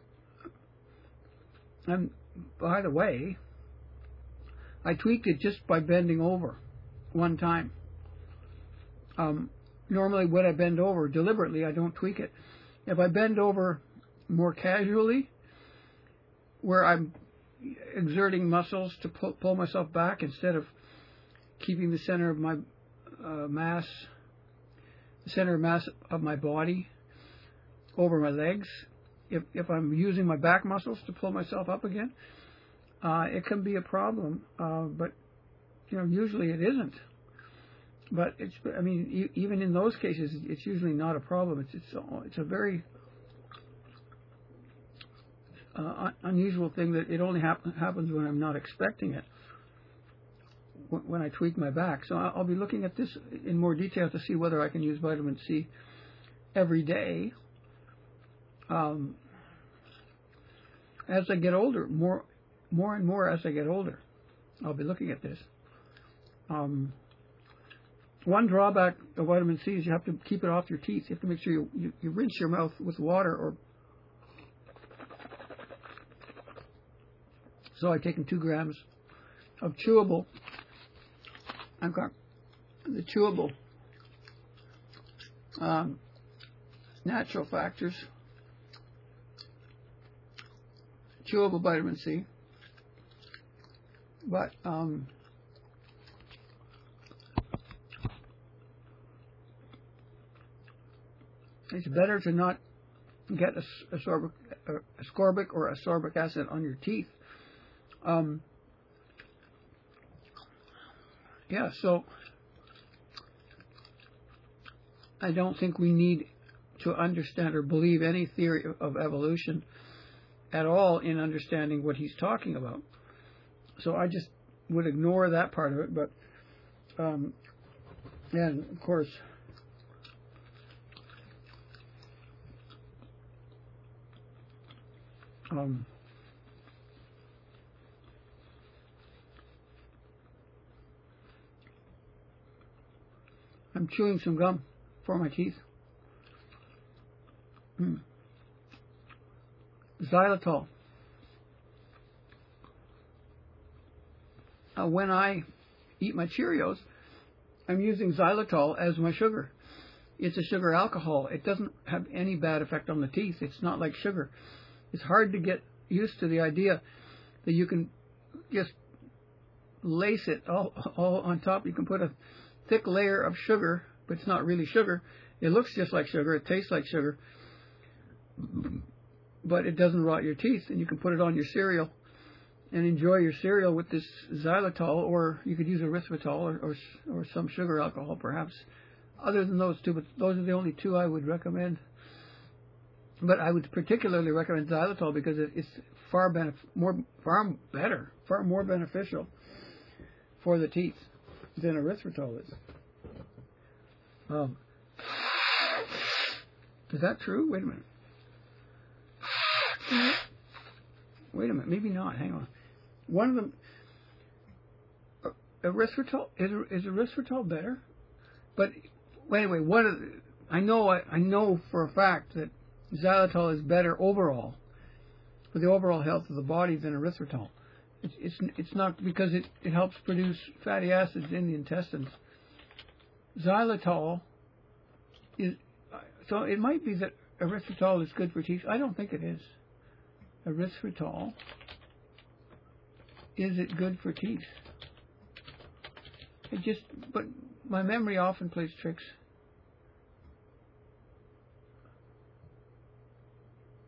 And by the way, I tweaked it just by bending over one time. Um, normally when I bend over deliberately, I don't tweak it. If I bend over more casually, where I'm exerting muscles to pull, pull myself back instead of keeping the center of my uh, mass, the center of mass of my body over my legs, if if I'm using my back muscles to pull myself up again, uh, it can be a problem. Uh, but you know, usually it isn't. But it's, I mean, e- even in those cases, it's usually not a problem. It's it's it's a very uh, un- unusual thing that it only hap- happens when I'm not expecting it. W- when I tweak my back, so I'll, I'll be looking at this in more detail to see whether I can use vitamin C every day. Um, as I get older, more, more and more as I get older, I'll be looking at this. Um, one drawback of vitamin C is you have to keep it off your teeth. You have to make sure you, you, you rinse your mouth with water, or so I've taken two grams of chewable. I've got the chewable um, natural factors. Chewable vitamin C, but um, it's better to not get a, ascorbic, ascorbic or ascorbic acid on your teeth. Um, yeah, so I don't think we need to understand or believe any theory of evolution at all in understanding what he's talking about. So I just would ignore that part of it. But um, and of course, um, I'm chewing some gum for my teeth. Mm. Xylitol. Uh, when I eat my Cheerios, I'm using xylitol as my sugar. It's a sugar alcohol. It doesn't have any bad effect on the teeth. It's not like sugar. It's hard to get used to the idea that you can just lace it all, all on top. You can put a thick layer of sugar, but it's not really sugar. It looks just like sugar. It tastes like sugar. But it doesn't rot your teeth, and you can put it on your cereal and enjoy your cereal with this xylitol, or you could use erythritol or, or or some sugar alcohol, perhaps. Other than those two, but those are the only two I would recommend. But I would particularly recommend xylitol because it, it's far benef- more, far better, far more beneficial for the teeth than erythritol is. Um, is that true? Wait a minute. Wait a minute, maybe not. Hang on. One of them, uh, erythritol is is erythritol better? But anyway, what are the, I know I, I know for a fact that xylitol is better overall for the overall health of the body than erythritol. It's it's it's not because it, it helps produce fatty acids in the intestines. Xylitol is so it might be that erythritol is good for teeth. I don't think it is. Erythritol, is it good for teeth? It just, but my memory often plays tricks.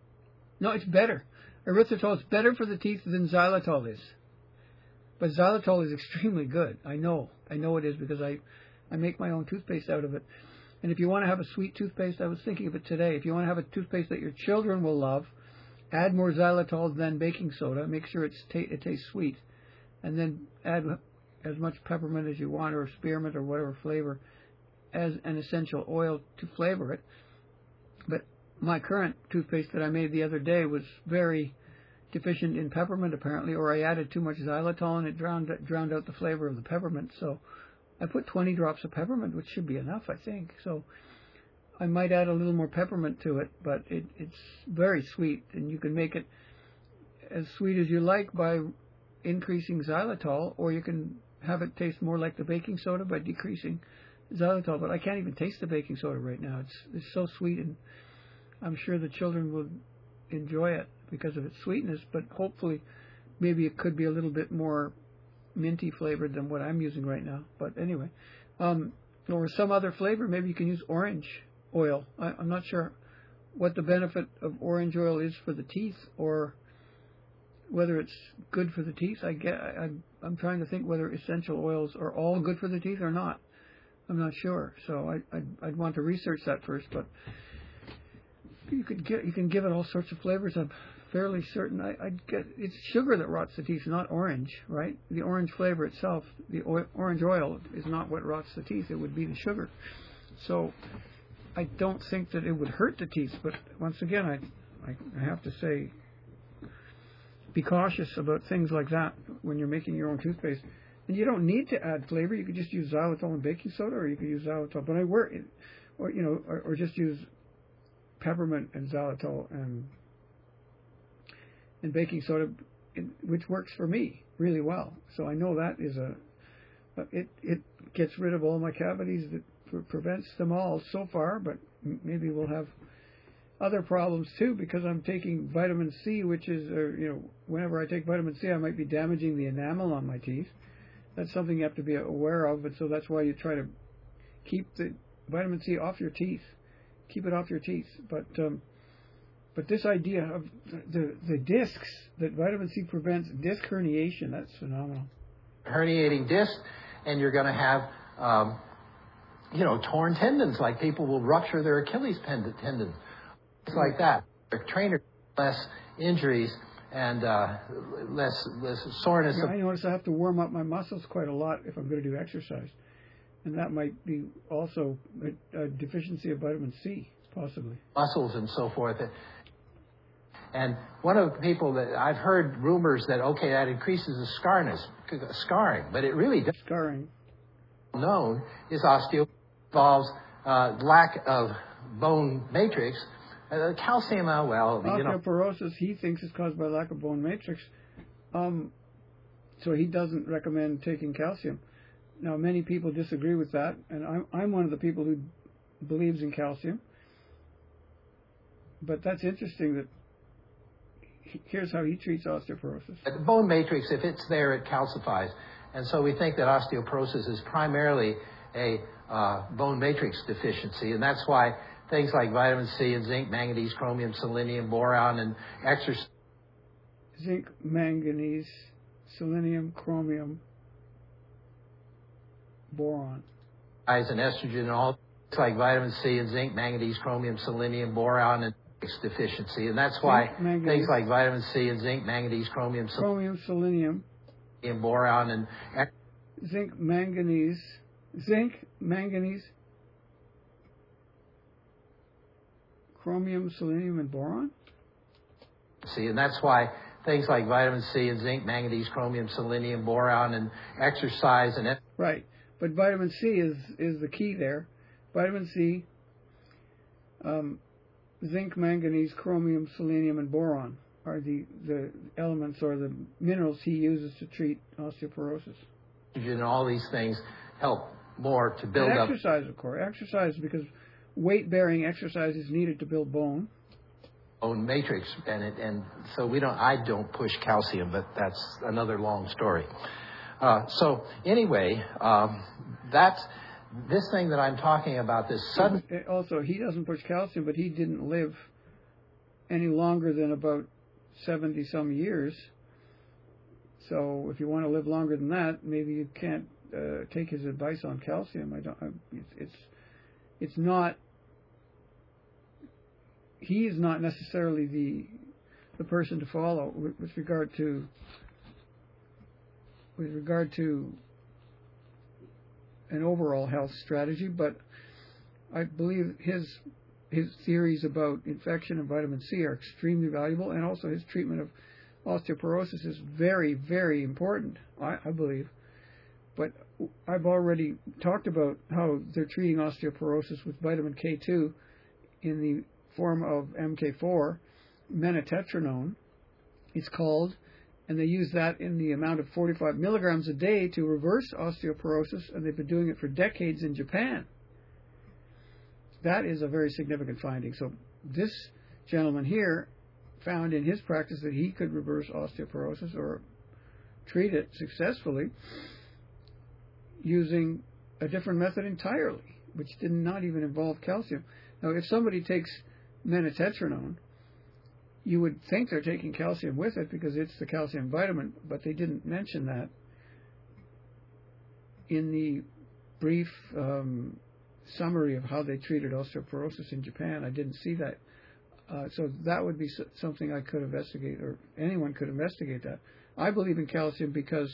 No, it's better. Erythritol is better for the teeth than xylitol is. But xylitol is extremely good. I know. I know it is because I, I make my own toothpaste out of it. And if you want to have a sweet toothpaste, I was thinking of it today. If you want to have a toothpaste that your children will love, add more xylitol than baking soda. Make sure it's ta- it tastes sweet. And then add as much peppermint as you want, or spearmint, or whatever flavor, as an essential oil to flavor it. But my current toothpaste that I made the other day was very deficient in peppermint, apparently, or I added too much xylitol and it drowned drowned out the flavor of the peppermint. So I put twenty drops of peppermint, which should be enough, I think. So I might add a little more peppermint to it, but it, it's very sweet, and you can make it as sweet as you like by increasing xylitol, or you can have it taste more like the baking soda by decreasing xylitol. But I can't even taste the baking soda right now. It's it's so sweet, and I'm sure the children will enjoy it because of its sweetness, but hopefully maybe it could be a little bit more minty flavored than what I'm using right now. But anyway, um, or some other flavor. Maybe you can use orange oil. I, I'm not sure what the benefit of orange oil is for the teeth, or whether it's good for the teeth. I get, I, I'm trying to think whether essential oils are all good for the teeth or not. I'm not sure, so I, I'd, I'd want to research that first. But you could get, you can give it all sorts of flavors. I'm fairly certain. I, I'd get it's sugar that rots the teeth, not orange, right? The orange flavor itself, the oil, orange oil, is not what rots the teeth. It would be the sugar. So I don't think that it would hurt the teeth. But once again, I, I, I have to say, be cautious about things like that when you're making your own toothpaste. And you don't need to add flavor. You could just use xylitol and baking soda, or you could use xylitol. But I work, or you know, or, or just use peppermint and xylitol and and baking soda, which works for me really well. So I know that is a it it gets rid of all my cavities, that pre- prevents them all so far. But maybe we'll have other problems too, because I'm taking vitamin C, which is, uh, you know, whenever I take vitamin C, I might be damaging the enamel on my teeth. That's something you have to be aware of, and so that's why you try to keep the vitamin C off your teeth. Keep it off your teeth. But um, but this idea of the the discs, that vitamin C prevents disc herniation, that's phenomenal. Herniating disc, and you're going to have, um, you know, torn tendons, like people will rupture their Achilles tendon. It's like that. Trainer, less injuries and uh, less less soreness. Yeah, I notice I have to warm up my muscles quite a lot if I'm going to do exercise, and that might be also a, a deficiency of vitamin C, possibly. Muscles and so forth. And one of the people that I've heard rumors that okay, that increases the scarness, scarring, but it really does. Scarring. Known is osteo involves uh, lack of bone matrix. Uh, calcium, uh, well, you know. Osteoporosis, he thinks, is caused by lack of bone matrix. Um, so he doesn't recommend taking calcium. Now, many people disagree with that, and I'm, I'm one of the people who believes in calcium. But that's interesting that he, here's how he treats osteoporosis. The bone matrix, if it's there, it calcifies. And so we think that osteoporosis is primarily a uh, bone matrix deficiency, and that's why things like vitamin C and zinc, manganese, chromium, selenium, boron, and exercise. Zinc, manganese, selenium, chromium, boron. And estrogen, and all things like vitamin C and zinc, manganese, chromium, selenium, boron, and deficiency. And that's why zinc, things like vitamin C and zinc, manganese, chromium, chromium, selenium, and boron, and zinc, manganese, zinc, manganese, chromium, selenium, and boron? See, and that's why things like vitamin C and zinc, manganese, chromium, selenium, boron, and exercise and... Right. But vitamin C is, is the key there. Vitamin C, um, zinc, manganese, chromium, selenium, and boron are the, the elements or the minerals he uses to treat osteoporosis. And all these things help more to build and up... Exercise, of course. Exercise, because weight-bearing exercise is needed to build bone. Bone matrix, and it, and so we don't. I don't push calcium, but that's another long story. Uh, so anyway, um, that's this thing that I'm talking about. This sudden. Also, he doesn't push calcium, but he didn't live any longer than about seventy some years. So if you want to live longer than that, maybe you can't uh, take his advice on calcium. I don't. I, it's, it's it's not. He is not necessarily the the person to follow with, with regard to with regard to an overall health strategy, but I believe his his theories about infection and vitamin C are extremely valuable, and also his treatment of osteoporosis is very, very important, I, I believe. But I've already talked about how they're treating osteoporosis with vitamin K two in the form of M K four, menotetronone, it's called, and they use that in the amount of forty-five milligrams a day to reverse osteoporosis, and they've been doing it for decades in Japan. That is a very significant finding. So this gentleman here found in his practice that he could reverse osteoporosis or treat it successfully using a different method entirely, which did not even involve calcium. Now, if somebody takes menotetronone, you would think they're taking calcium with it because it's the calcium vitamin, but they didn't mention that in the brief um, summary of how they treated osteoporosis in Japan. I didn't see that. Uh, so that would be something I could investigate, or anyone could investigate that. I believe in calcium because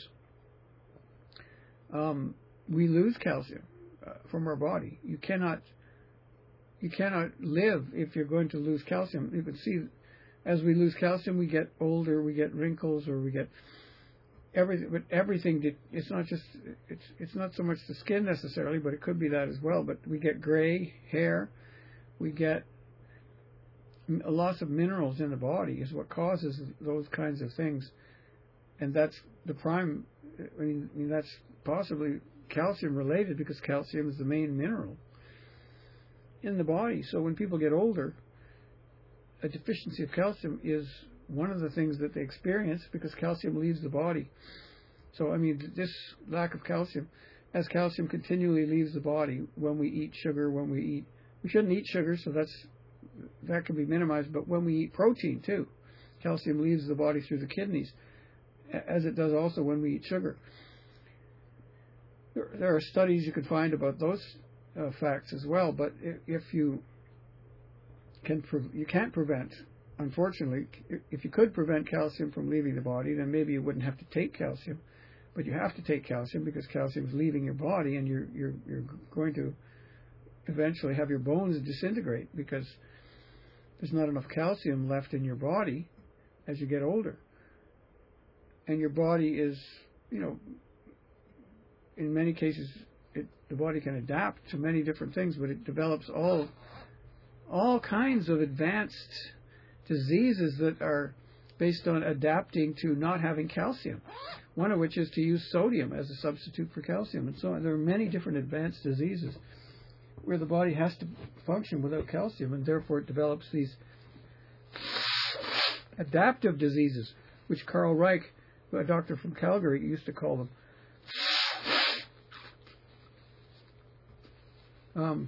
um, we lose calcium uh, from our body. You cannot, you cannot live if you're going to lose calcium. You can see, as we lose calcium, we get older, we get wrinkles, or we get everything. But everything, did, it's not just, it's it's not so much the skin necessarily, but it could be that as well. But we get gray hair, we get a loss of minerals in the body is what causes those kinds of things, and that's the prime. I mean, I mean that's possibly calcium related because calcium is the main mineral in the body. So when people get older, a deficiency of calcium is one of the things that they experience because calcium leaves the body. So I mean, this lack of calcium, as calcium continually leaves the body when we eat sugar, when we eat, we shouldn't eat sugar, so that's that can be minimized, but when we eat protein too, calcium leaves the body through the kidneys, as it does also when we eat sugar. There, there are studies you can find about those uh, facts as well, but if, if you can, pre- you can't prevent, unfortunately, if you could prevent calcium from leaving the body, then maybe you wouldn't have to take calcium, but you have to take calcium because calcium is leaving your body, and you're you're you're going to eventually have your bones disintegrate because there's not enough calcium left in your body as you get older. And your body is, you know, in many cases, it, the body can adapt to many different things, but it develops all all kinds of advanced diseases that are based on adapting to not having calcium, one of which is to use sodium as a substitute for calcium. And so on. There are many different advanced diseases where the body has to function without calcium, and therefore it develops these adaptive diseases, which Carl Reich, a doctor from Calgary, used to call them. Um,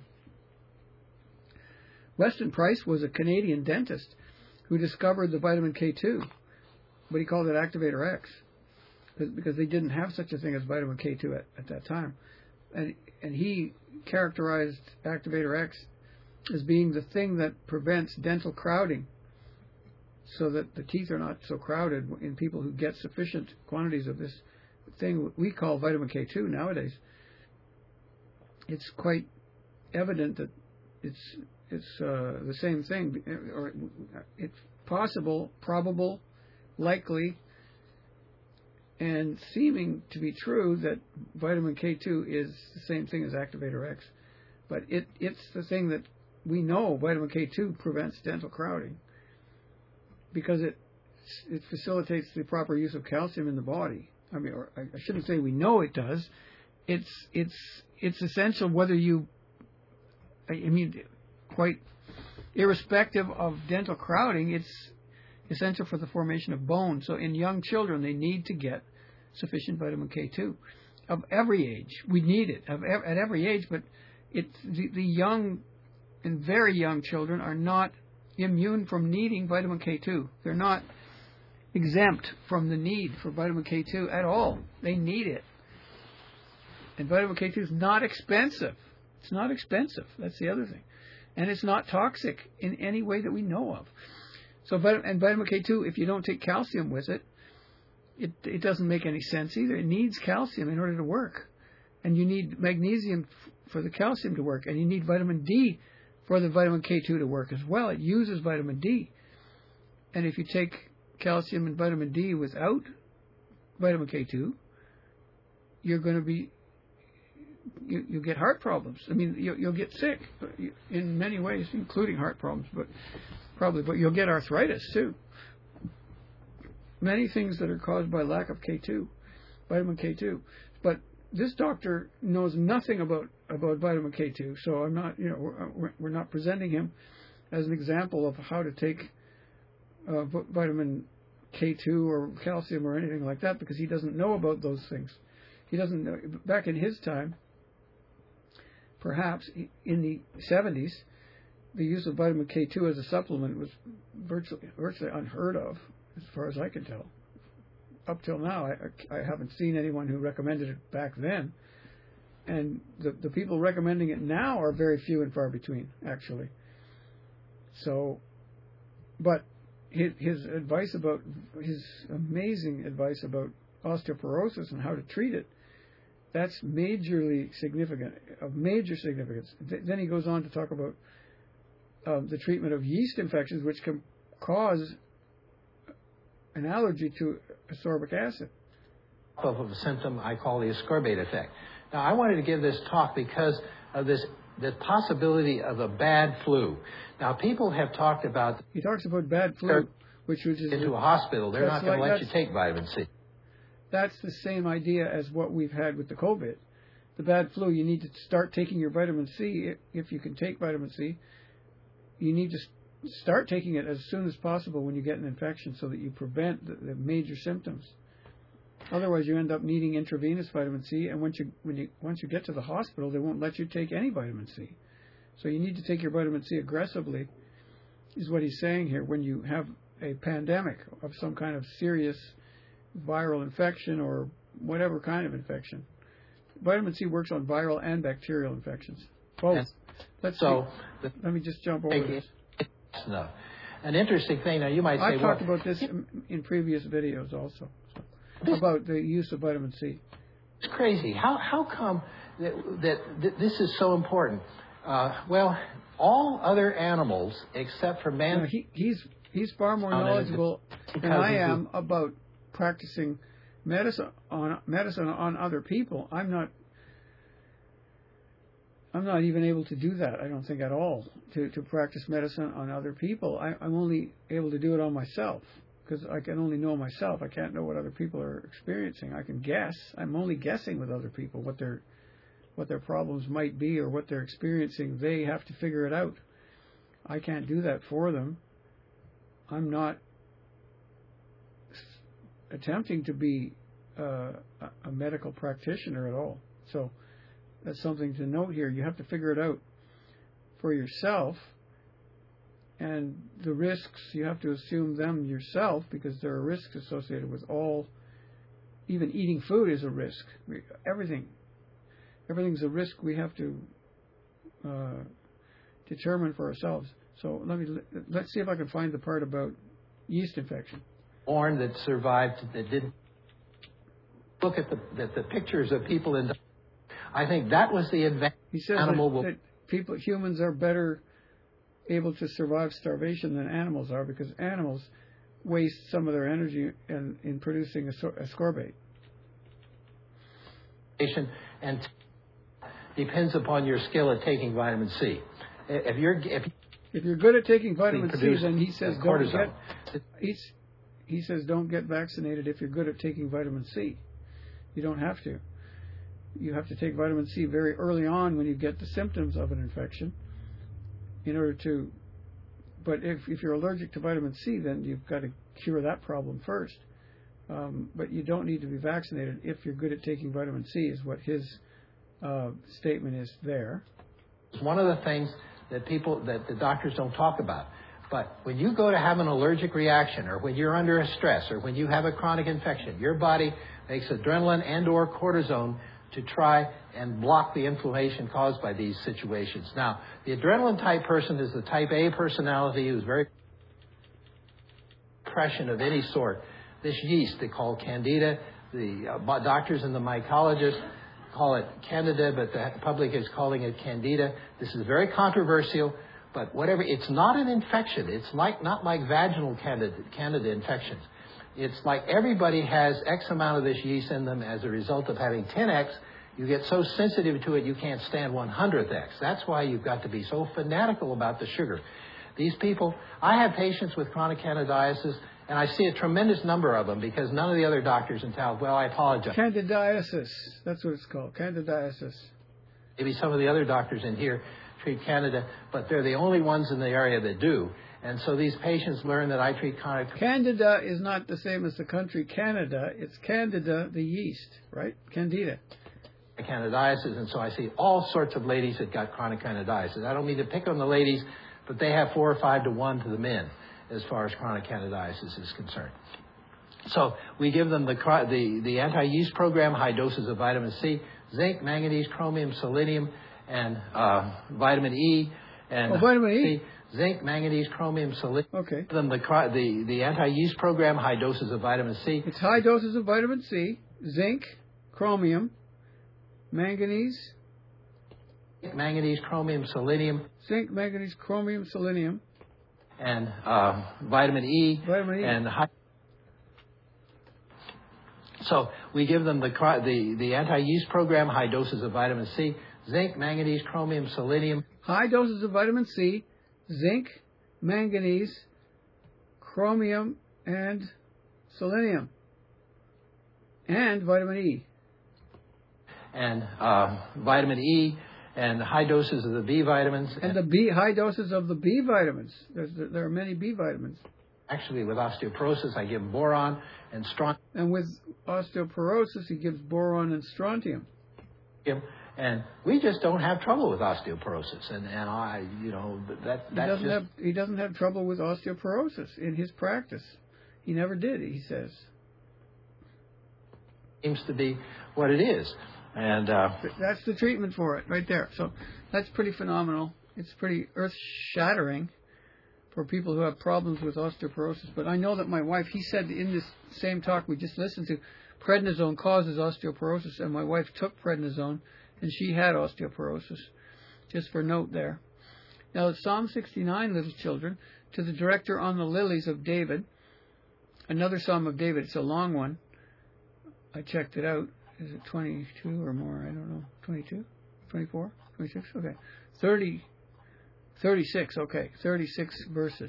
Weston Price was a Canadian dentist who discovered the vitamin K two, but he called it Activator X because they didn't have such a thing as vitamin K two at, at that time. And and he characterized Activator X as being the thing that prevents dental crowding, so that the teeth are not so crowded in people who get sufficient quantities of this thing we call vitamin K two nowadays. It's quite evident that it's it's uh, the same thing, or it's possible, probable, likely, and seeming to be true that vitamin K two is the same thing as Activator X. But it, it's the thing that we know vitamin K two prevents dental crowding because it it facilitates the proper use of calcium in the body. I mean, or I shouldn't say we know it does. It's it's it's essential whether you, I mean, quite irrespective of dental crowding, it's essential for the formation of bone. So in young children, they need to get sufficient vitamin K two of every age. We need it of, at every age, but it's the, the young and very young children are not immune from needing vitamin K two. They're not exempt from the need for vitamin K two at all. They need it. And vitamin K two is not expensive. It's not expensive. That's the other thing. And it's not toxic in any way that we know of. So, and vitamin K two, if you don't take calcium with it, it, it doesn't make any sense either. It needs calcium in order to work. And you need magnesium f- for the calcium to work. And you need vitamin D for the vitamin K two to work as well. It uses vitamin D. And if you take calcium and vitamin D without vitamin K two, you're going to be, you, you'll get heart problems. I mean, you, you'll get sick in many ways, including heart problems, but probably, but you'll get arthritis too. Many things that are caused by lack of K two, vitamin K two. But this doctor knows nothing about, about vitamin K two, so I'm not, you know, we're, we're not presenting him as an example of how to take uh, vitamin K two or calcium or anything like that, because he doesn't know about those things. He doesn't know. Back in his time, perhaps in the seventies, the use of vitamin K two as a supplement was virtually, virtually unheard of, as far as I can tell. Up till now, I, I haven't seen anyone who recommended it back then. And the, the people recommending it now are very few and far between, actually. So, but his, his advice about, his amazing advice about osteoporosis and how to treat it, that's majorly significant, of major significance. Th- then he goes on to talk about um, the treatment of yeast infections, which can cause an allergy to ascorbic acid. Of a symptom I call the ascorbate effect. Now, I wanted to give this talk because of this, the possibility of a bad flu. Now, people have talked about... He talks about bad flu, which, which is... Into a hospital. They're not going like, to let you take vitamin C. That's the same idea as what we've had with the COVID. The bad flu, you need to start taking your vitamin C. If you can take vitamin C, you need to start taking it as soon as possible when you get an infection so that you prevent the, the major symptoms. Otherwise, you end up needing intravenous vitamin C, and once you, when you once you get to the hospital, they won't let you take any vitamin C. So you need to take your vitamin C aggressively, is what he's saying here, when you have a pandemic of some kind of serious viral infection or whatever kind of infection. Vitamin C works on viral and bacterial infections. Both. Yes. Let's so see. The, Let me just jump over this. No. An interesting thing, now you might say... I've talked well, about this in, in previous videos also, so, this, about the use of vitamin C. It's crazy. How how come that, that, that this is so important? Uh, well, all other animals except for man... No, he, he's, he's far more knowledgeable than I am about practicing medicine on medicine on other people. I'm not... I'm not even able to do that, I don't think, at all, to, to practice medicine on other people. I, I'm only able to do it on myself, because I can only know myself. I can't know what other people are experiencing. I can guess. I'm only guessing with other people what their what their problems might be or what they're experiencing. They have to figure it out. I can't do that for them. I'm not attempting to be uh, a medical practitioner at all. So that's something to note here. You have to figure it out for yourself, and the risks, you have to assume them yourself, because there are risks associated with all, even eating food is a risk. Everything, everything's a risk we have to uh, determine for ourselves. So let me, let's see if I can find the part about yeast infection. Born that survived, that didn't look at the, the, the pictures of people in the... I think that was the advantage. He says animal that, will... that people, humans are better able to survive starvation than animals are, because animals waste some of their energy in, in producing ascorbate. And depends upon your skill at taking vitamin C. If you're if, if you're good at taking vitamin C, then he says don't cortisol. get. He's, he says don't get vaccinated if you're good at taking vitamin C. You don't have to. You have to take vitamin C very early on when you get the symptoms of an infection, in order to, but if, if you're allergic to vitamin C, then you've got to cure that problem first. Um, but you don't need to be vaccinated if you're good at taking vitamin C, is what his uh, statement is there. It's one of the things that people, that the doctors don't talk about. But when you go to have an allergic reaction, or when you're under a stress, or when you have a chronic infection, your body makes adrenaline and or cortisone to try and block the inflammation caused by these situations. Now, the adrenaline type person is the type A personality who's very depression of any sort. This yeast they call Candida. The uh, doctors and the mycologists call it Candida, but the public is calling it Candida. This is very controversial, but whatever, it's not an infection. It's like not like vaginal Candida, Candida infections. It's like everybody has X amount of this yeast in them as a result of having ten X. You get so sensitive to it you can't stand one hundredth X. That's why you've got to be so fanatical about the sugar. These people, I have patients with chronic candidiasis, and I see a tremendous number of them because none of the other doctors in town, well, I apologize. Candidiasis, that's what it's called, candidiasis. Maybe some of the other doctors in here treat Candida, but they're the only ones in the area that do. And so these patients learn that I treat chronic... Candida is not the same as the country Canada. It's Candida, the yeast, right? Candida. Candidiasis, and so I see all sorts of ladies that got chronic candidiasis. I don't mean to pick on the ladies, but they have four or five to one to the men as far as chronic candidiasis is concerned. So we give them the the, the anti-yeast program, high doses of vitamin C, zinc, manganese, chromium, selenium, and uh, vitamin E. And oh, vitamin E. C, zinc, manganese, chromium, selenium. Okay. Give them the the, the anti-yeast program, high doses of vitamin C. It's high doses of vitamin C, zinc, chromium, manganese. Manganese, chromium, selenium. Zinc, manganese, chromium, selenium. And uh, vitamin E. Vitamin E. And high. So we give them the the, the anti-yeast program, high doses of vitamin C, zinc, manganese, chromium, selenium. High doses of vitamin C, zinc, manganese, chromium, and selenium. And vitamin E. And uh, vitamin E. And high doses of the B vitamins. And the B, high doses of the B vitamins. There's, there are many B vitamins. Actually, with osteoporosis, I give boron and strontium. And with osteoporosis, he gives boron and strontium. And we just don't have trouble with osteoporosis. And, and I, you know, that that's he doesn't just... have he doesn't have trouble with osteoporosis in his practice. He never did, he says. Seems to be what it is. And uh, that's the treatment for it right there. So that's pretty phenomenal. It's pretty earth-shattering for people who have problems with osteoporosis. But I know that my wife, he said in this same talk we just listened to, prednisone causes osteoporosis, and my wife took prednisone, and she had osteoporosis. Just for note there. Now, it's Psalm sixty-nine, little children, to the director on the lilies of David. Another Psalm of David. It's a long one. I checked it out. Is it twenty-two or more? I don't know. twenty-two? twenty-four? twenty-six? Okay. thirty, thirty-six, okay. thirty-six verses.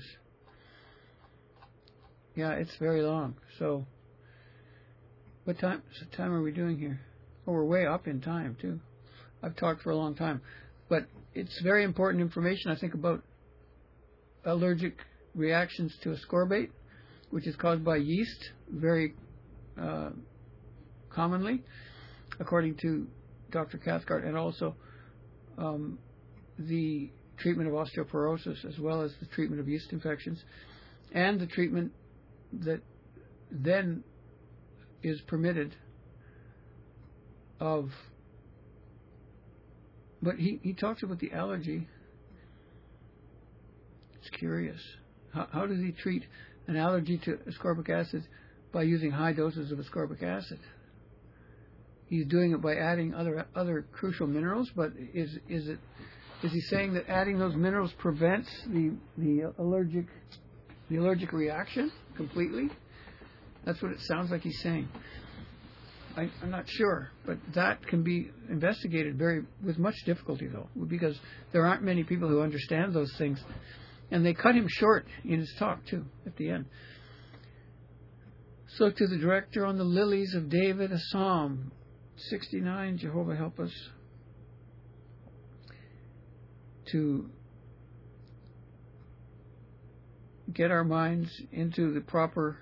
Yeah, it's very long. So, what time, what time are we doing here? Oh, we're way up in time, too. I've talked for a long time. But it's very important information, I think, about allergic reactions to ascorbate, which is caused by yeast, very uh, commonly, according to Doctor Cathcart, and also um, the treatment of osteoporosis, as well as the treatment of yeast infections, and the treatment that then is permitted of, but he, he talks about the allergy. It's curious. How, how does he treat an allergy to ascorbic acid? By using high doses of ascorbic acid. He's doing it by adding other other crucial minerals, but is is it is he saying that adding those minerals prevents the the allergic the allergic reaction completely? That's what it sounds like he's saying. I, I'm not sure, but that can be investigated very with much difficulty, though, because there aren't many people who understand those things, and they cut him short in his talk too at the end. So, to the director on the lilies of David, a psalm. sixty-nine, Jehovah help us to get our minds into the proper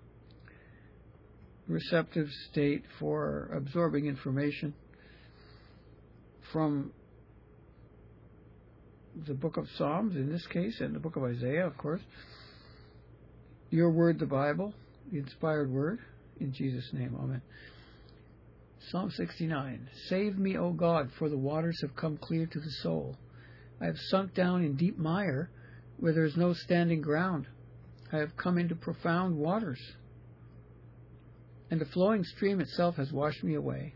receptive state for absorbing information from the book of Psalms in this case, and the book of Isaiah, of course. Your word, the Bible, the inspired word, in Jesus' name, amen. Psalm sixty-nine. Save me, O God, for the waters have come clear to the soul. I have sunk down in deep mire, where there is no standing ground. I have come into profound waters, and the flowing stream itself has washed me away.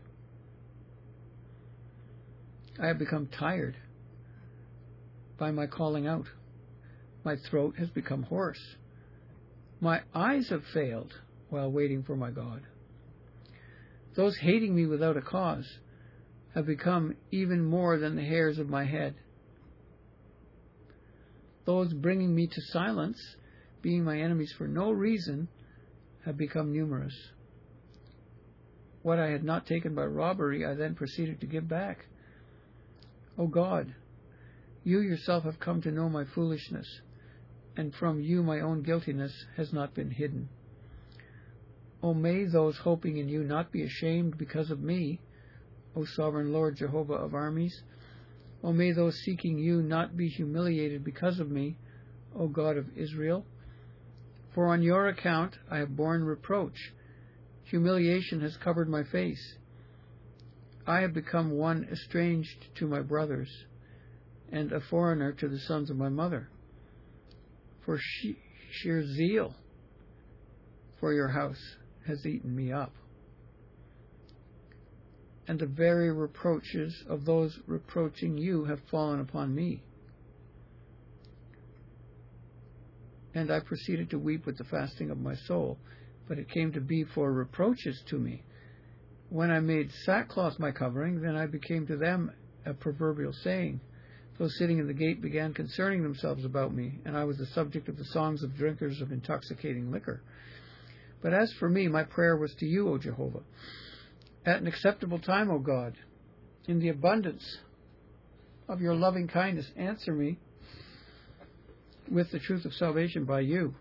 I have become tired by my calling out. My throat has become hoarse. My eyes have failed while waiting for my God. Those hating me without a cause have become even more than the hairs of my head. Those bringing me to silence, being my enemies for no reason, have become numerous. What I had not taken by robbery, I then proceeded to give back. O God, you yourself have come to know my foolishness, and from you my own guiltiness has not been hidden. O may those hoping in you not be ashamed because of me, O sovereign Lord Jehovah of armies. O may those seeking you not be humiliated because of me, O God of Israel. For on your account I have borne reproach. Humiliation has covered my face. I have become one estranged to my brothers, and a foreigner to the sons of my mother. For she, sheer zeal for your house has eaten me up, and the very reproaches of those reproaching you have fallen upon me. And I proceeded to weep with the fasting of my soul, but it came to be for reproaches to me. When I made sackcloth my covering, then I became to them a proverbial saying. Those sitting in the gate began concerning themselves about me, and I was the subject of the songs of drinkers of intoxicating liquor. But as for me, my prayer was to you, O Jehovah. At an acceptable time, O God, in the abundance of your loving kindness, answer me with the truth of salvation by you.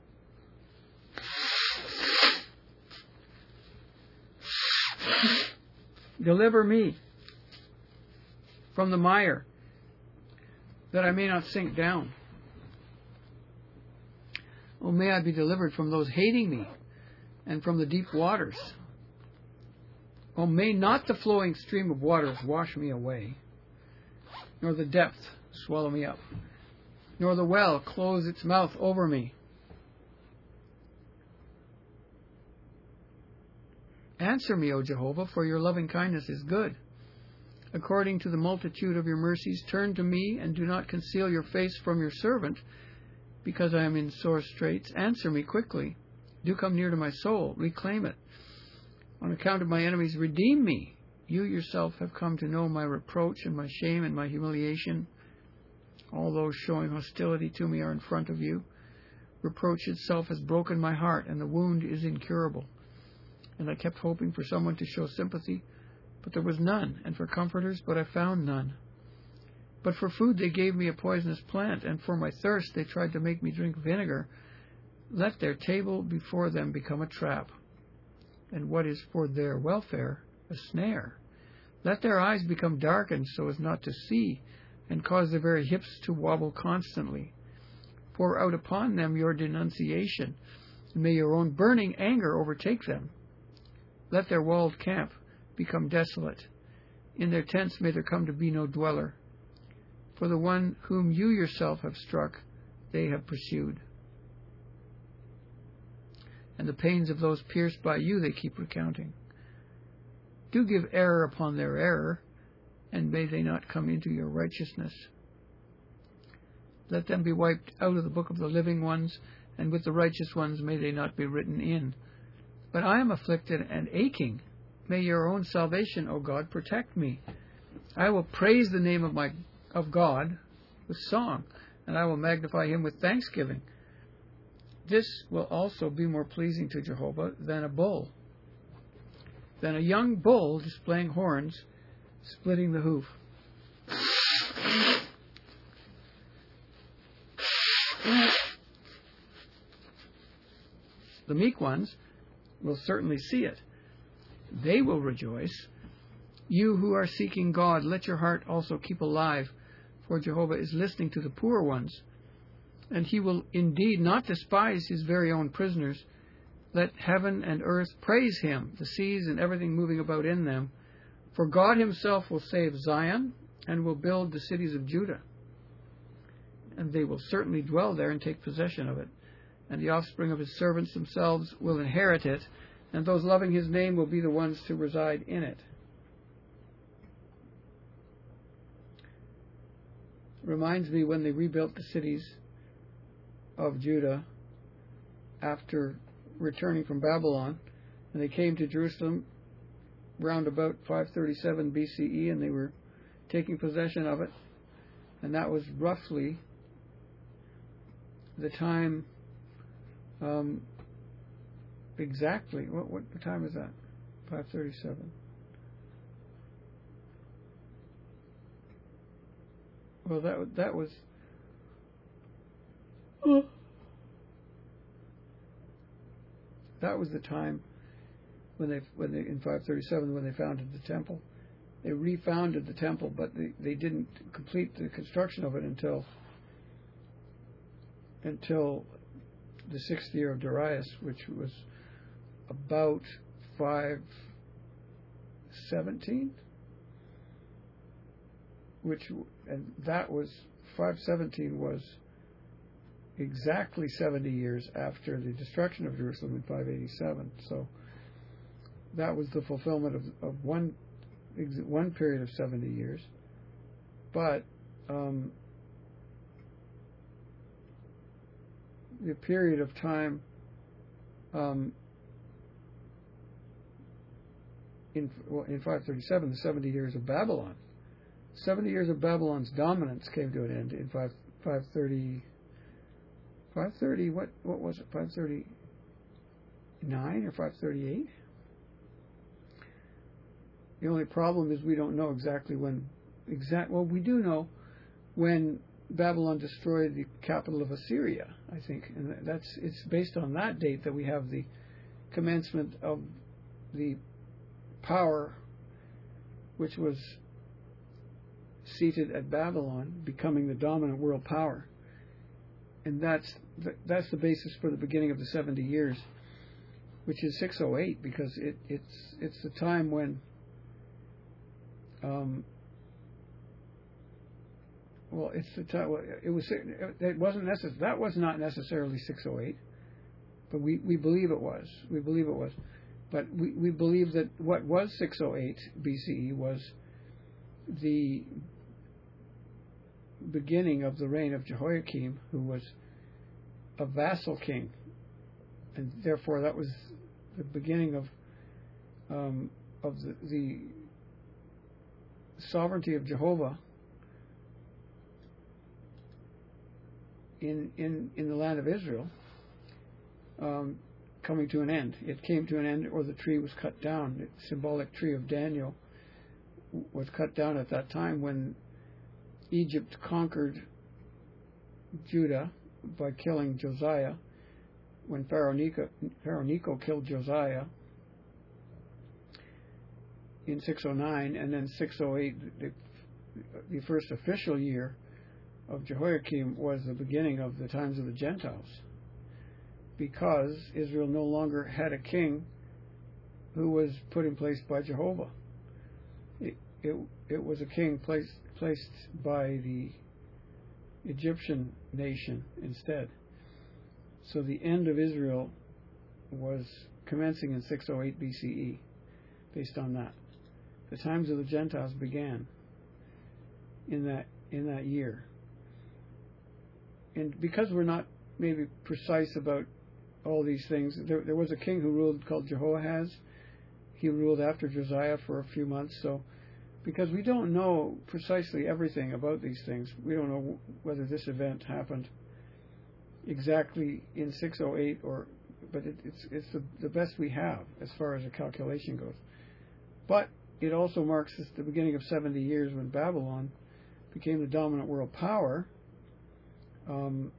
Deliver me from the mire, that I may not sink down. Oh, may I be delivered from those hating me, and from the deep waters. Oh, may not the flowing stream of waters wash me away, nor the depth swallow me up, nor the well close its mouth over me. Answer me, O Jehovah, for your loving kindness is good. According to the multitude of your mercies, turn to me, and do not conceal your face from your servant, because I am in sore straits. Answer me quickly. Do come near to my soul. Reclaim it. On account of my enemies, redeem me. You yourself have come to know my reproach and my shame and my humiliation. All those showing hostility to me are in front of you. Reproach itself has broken my heart, and the wound is incurable. And I kept hoping for someone to show sympathy, but there was none, and for comforters, but I found none. But for food they gave me a poisonous plant, and for my thirst they tried to make me drink vinegar. Let their table before them become a trap, and what is for their welfare a snare. Let their eyes become darkened so as not to see, and cause their very hips to wobble constantly. Pour out upon them your denunciation, and may your own burning anger overtake them. Let their walled camp become desolate. In their tents may there come to be no dweller. For the one whom you yourself have struck, they have pursued. And the pains of those pierced by you they keep recounting. Do give error upon their error, and may they not come into your righteousness. Let them be wiped out of the book of the living ones, and with the righteous ones may they not be written in. But I am afflicted and aching. May your own salvation, O God, protect me. I will praise the name of my of God with song, and I will magnify him with thanksgiving. This will also be more pleasing to Jehovah than a bull, than a young bull displaying horns, splitting the hoof. The meek ones will certainly see it. They will rejoice. You who are seeking God, let your heart also keep alive, for Jehovah is listening to the poor ones, and he will indeed not despise his very own prisoners. Let heaven and earth praise him, the seas and everything moving about in them. For God himself will save Zion and will build the cities of Judah. And they will certainly dwell there and take possession of it. And the offspring of his servants themselves will inherit it, and those loving his name will be the ones to reside in it. Reminds me when they rebuilt the cities of Judah after returning from Babylon, and they came to Jerusalem round about five thirty-seven B C E, and they were taking possession of it, and that was roughly the time, um, exactly, what what time is that? five thirty-seven. Well, that that was. Oh. That was the time when they, when they in five thirty-seven, when they founded the temple. They refounded the temple, but they, they didn't complete the construction of it until until the sixth year of Darius, which was about five seventeen. Which and that was five seventeen was exactly seventy years after the destruction of Jerusalem in five eighty-seven. So that was the fulfillment of, of one one period of seventy years. But um, the period of time um, in well, in five thirty-seven, the seventy years of Babylon, seventy years of Babylon's dominance came to an end in five five thirty. five thirty, what what was it, five thirty-nine or five thirty-eight? The only problem is we don't know exactly when, exact. well, we do know when Babylon destroyed the capital of Assyria, I think, and that's it's based on that date that we have the commencement of the power which was seated at Babylon, becoming the dominant world power. And that's the, that's the basis for the beginning of the seventy years, which is six oh eight, because it, it's it's the time when um, well, it's the time. Well, it was it wasn't necess- that was not necessarily six oh eight, but we, we believe it was. We believe it was, but we, we believe that what was six oh eight B C E was the beginning of the reign of Jehoiakim, who was a vassal king, and therefore that was the beginning of um, of the, the sovereignty of Jehovah in in in the land of Israel um, coming to an end. It came to an end, or the tree was cut down. The symbolic tree of Daniel was cut down at that time when Egypt conquered Judah by killing Josiah. When Pharaoh Necho, Pharaoh Necho killed Josiah in six oh nine, and then six oh eight, the, the first official year of Jehoiakim, was the beginning of the times of the Gentiles, because Israel no longer had a king who was put in place by Jehovah. It, it, it was a king placed placed by the Egyptian nation instead. So the end of Israel was commencing in six oh eight B C E, based on that. The times of the Gentiles began in that in that year. And because we're not maybe precise about all these things, there, there was a king who ruled called Jehoahaz. He ruled after Josiah for a few months. So because we don't know precisely everything about these things, we don't know whether this event happened exactly in six oh eight, or, but it, it's it's the, the best we have as far as the calculation goes. But it also marks this, the beginning of seventy years when Babylon became the dominant world power. Um,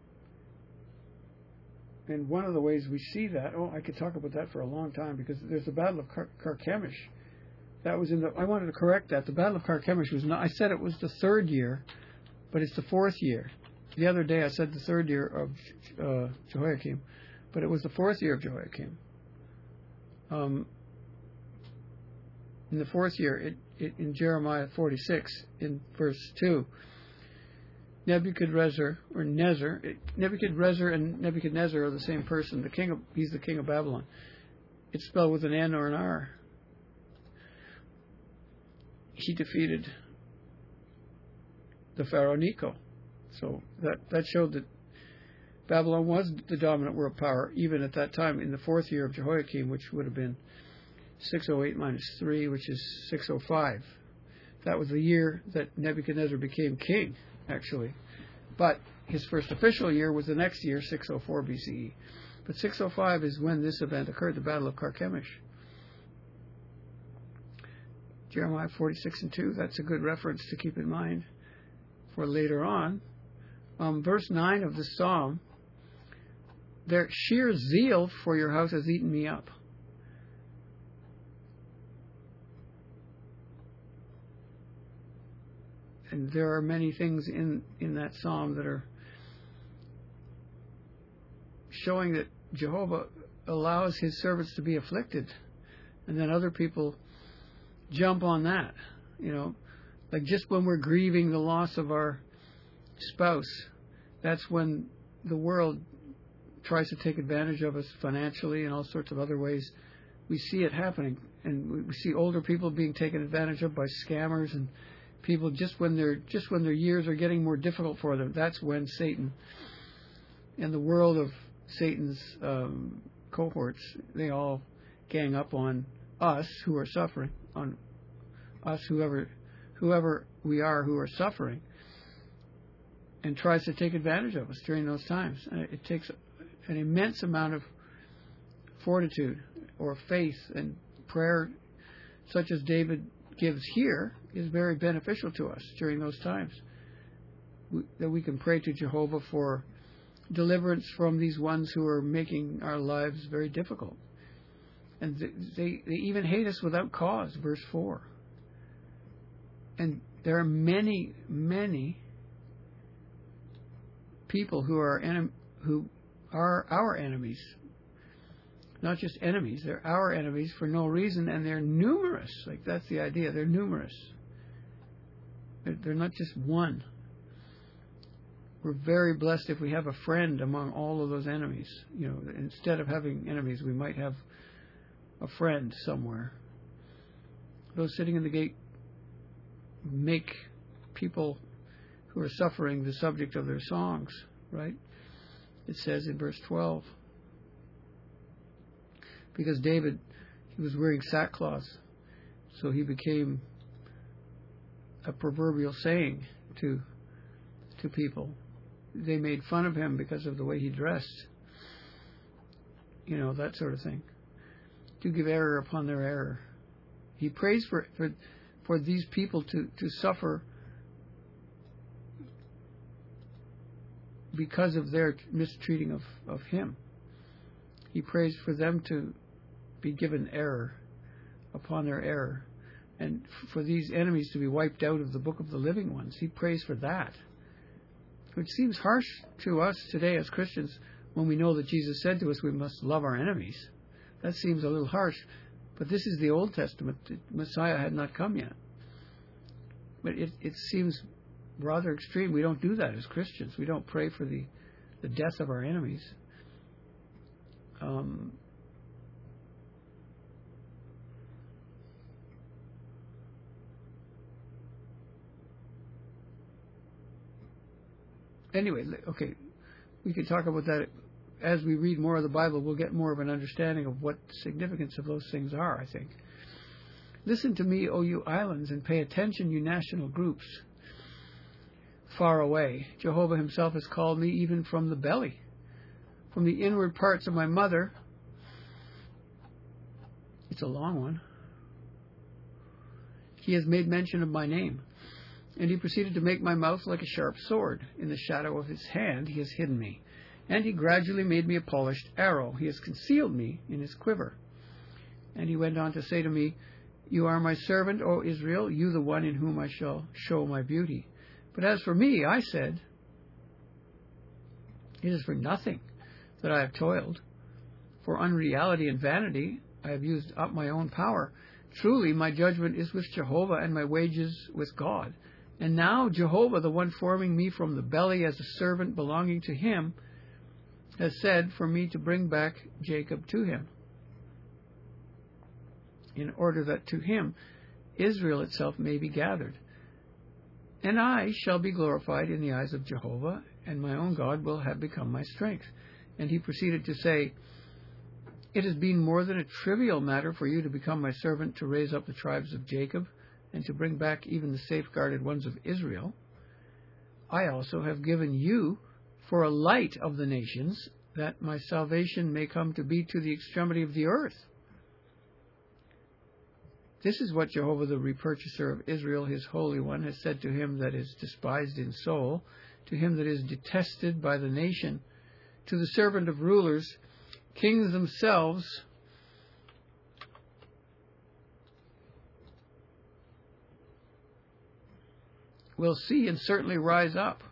and one of the ways we see that, oh, I could talk about that for a long time, because there's the Battle of Car- Carchemish. That was in the. I wanted to correct that. The Battle of Carchemish was not. I said it was the third year but it's the fourth year. The other day I said the third year of uh, Jehoiakim, but it was the fourth year of Jehoiakim. Um, in the fourth year, it, it, in Jeremiah forty-six, in verse two, Nebuchadrezzar, or Nezer, it, Nebuchadrezzar and Nebuchadnezzar are the same person. The king of, he's the king of Babylon. It's spelled with an N or an R. He defeated the Pharaoh Necho. So that, that showed that Babylon was the dominant world power even at that time in the fourth year of Jehoiakim, which would have been six oh eight minus three, which is six oh five. That was the year that Nebuchadnezzar became king, actually. But his first official year was the next year, six oh four B C E. But six oh five is when this event occurred, the Battle of Carchemish. Jeremiah forty-six and two, that's a good reference to keep in mind for later on. Um, verse nine of the Psalm, their sheer zeal for your house has eaten me up. And there are many things in, in that psalm that are showing that Jehovah allows his servants to be afflicted, and then other people jump on that. You know, like just when we're grieving the loss of our spouse, that's when the world tries to take advantage of us financially and all sorts of other ways. We see it happening, and we see older people being taken advantage of by scammers and people just when they're just when their years are getting more difficult for them. That's when Satan and the world of Satan's um, cohorts, they all gang up on us who are suffering, on us whoever whoever we are who are suffering, and tries to take advantage of us during those times. And it takes an immense amount of fortitude or faith, and prayer such as David gives here is very beneficial to us during those times. We, that we can pray to Jehovah for deliverance from these ones who are making our lives very difficult. And they, they, they even hate us without cause, verse four. And there are many, many people who are enem- who are our enemies. Not just enemies, they're our enemies for no reason, and they're numerous. Like, that's the idea. They're numerous. They're, they're not just one. We're very blessed if we have a friend among all of those enemies. You know, instead of having enemies, we might have a friend somewhere. Those sitting in the gate make people who are suffering the subject of their songs, right? It says in verse twelve. Because David, he was wearing sackcloth, so he became a proverbial saying to to people. They made fun of him because of the way he dressed. You know, that sort of thing. To give error upon their error. He prays for for, for these people to, to suffer because of their mistreating of, of him. He prays for them to be given error upon their error, and for these enemies to be wiped out of the book of the living ones. He prays for that. Which seems harsh to us today as Christians when we know that Jesus said to us we must love our enemies. That seems a little harsh, but this is the Old Testament. The Messiah had not come yet. But it, it seems rather extreme. We don't do that as Christians. We don't pray for the, the death of our enemies. Um, anyway, okay, we could talk about that as we read more of the Bible. We'll get more of an understanding of what the significance of those things are, I think. Listen to me, O you islands, and pay attention, you national groups. Far away, Jehovah himself has called me even from the belly. From the inward parts of my mother. It's a long one. He has made mention of my name. And he proceeded to make my mouth like a sharp sword. In the shadow of his hand he has hidden me. And he gradually made me a polished arrow. He has concealed me in his quiver. And he went on to say to me, you are my servant, O Israel, you the one in whom I shall show my beauty. But as for me, I said, it is for nothing that I have toiled. For unreality and vanity I have used up my own power. Truly, my judgment is with Jehovah, and my wages with God. And now Jehovah, the one forming me from the belly as a servant belonging to him, has said for me to bring back Jacob to him, in order that to him Israel itself may be gathered. And I shall be glorified in the eyes of Jehovah, and my own God will have become my strength. And he proceeded to say, it has been more than a trivial matter for you to become my servant, to raise up the tribes of Jacob, and to bring back even the safeguarded ones of Israel. I also have given you for a light of the nations, that my salvation may come to be to the extremity of the earth. This is what Jehovah, the repurchaser of Israel, his Holy One, has said to him that is despised in soul, to him that is detested by the nation, to the servant of rulers, kings themselves, will see and certainly rise up,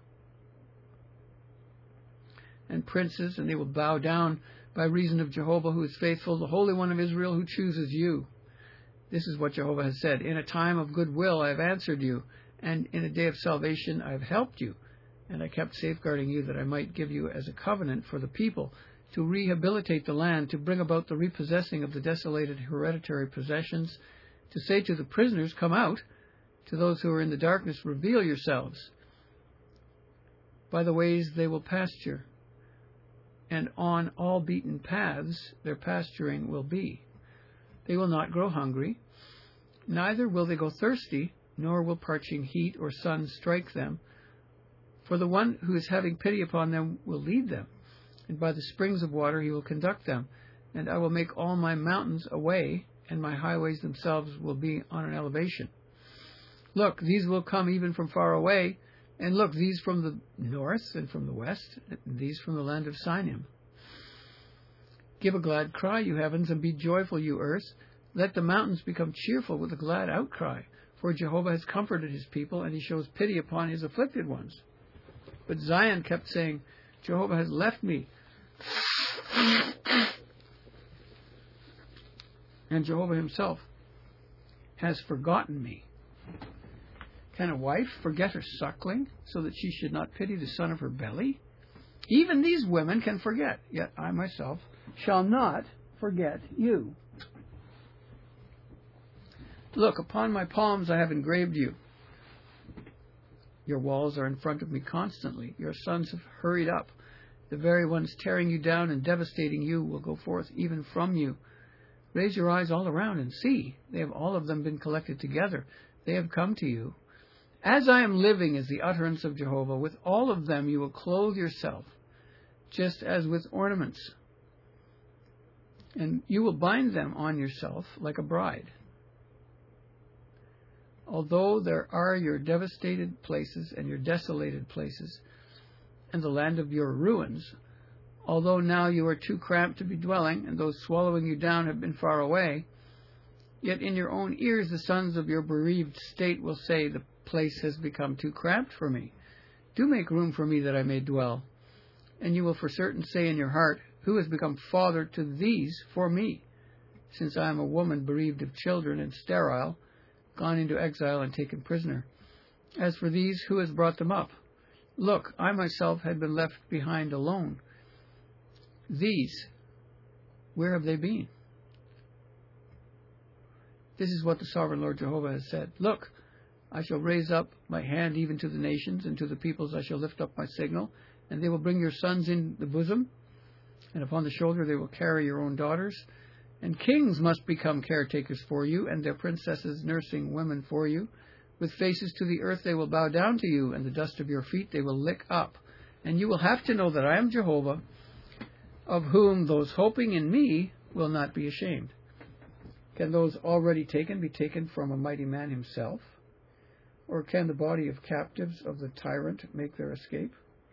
and princes, and they will bow down by reason of Jehovah, who is faithful, the Holy One of Israel, who chooses you. This is what Jehovah has said. In a time of goodwill I have answered you, and in a day of salvation I have helped you. And I kept safeguarding you, that I might give you as a covenant for the people, to rehabilitate the land, to bring about the repossessing of the desolated hereditary possessions, to say to the prisoners, come out, to those who are in the darkness, reveal yourselves. By the ways they will pasture, and on all beaten paths their pasturing will be. They will not grow hungry, neither will they go thirsty, nor will parching heat or sun strike them. For the one who is having pity upon them will lead them, and by the springs of water he will conduct them. And I will make all my mountains a way, and my highways themselves will be on an elevation. Look, these will come even from far away, and look, these from the north and from the west, and these from the land of Sinim. Give a glad cry, you heavens, and be joyful, you earth. Let the mountains become cheerful with a glad outcry. For Jehovah has comforted his people, and he shows pity upon his afflicted ones. But Zion kept saying, Jehovah has left me. And Jehovah himself has forgotten me. Can a wife forget her suckling, so that she should not pity the son of her belly? Even these women can forget, yet I myself shall not forget you. Look, upon my palms I have engraved you. Your walls are in front of me constantly. Your sons have hurried up. The very ones tearing you down and devastating you will go forth even from you. Raise your eyes all around and see. They have all of them been collected together. They have come to you. As I am living is the utterance of Jehovah. With all of them you will clothe yourself, just as with ornaments. And you will bind them on yourself like a bride. Although there are your devastated places and your desolated places, and the land of your ruins, although now you are too cramped to be dwelling, and those swallowing you down have been far away, yet in your own ears the sons of your bereaved state will say, the place has become too cramped for me. Do make room for me that I may dwell. And you will for certain say in your heart, who has become father to these for me, since I am a woman bereaved of children and sterile, gone into exile and taken prisoner. As for these, who has brought them up? Look, I myself had been left behind alone. These, where have they been? This is what the sovereign Lord Jehovah has said. Look, I shall raise up my hand even to the nations, and to the peoples I shall lift up my signal, and they will bring your sons in the bosom, and upon the shoulder they will carry your own daughters. And kings must become caretakers for you, and their princesses nursing women for you. With faces to the earth they will bow down to you, and the dust of your feet they will lick up. And you will have to know that I am Jehovah, of whom those hoping in me will not be ashamed. Can those already taken be taken from a mighty man himself? Or can the body of captives of the tyrant make their escape?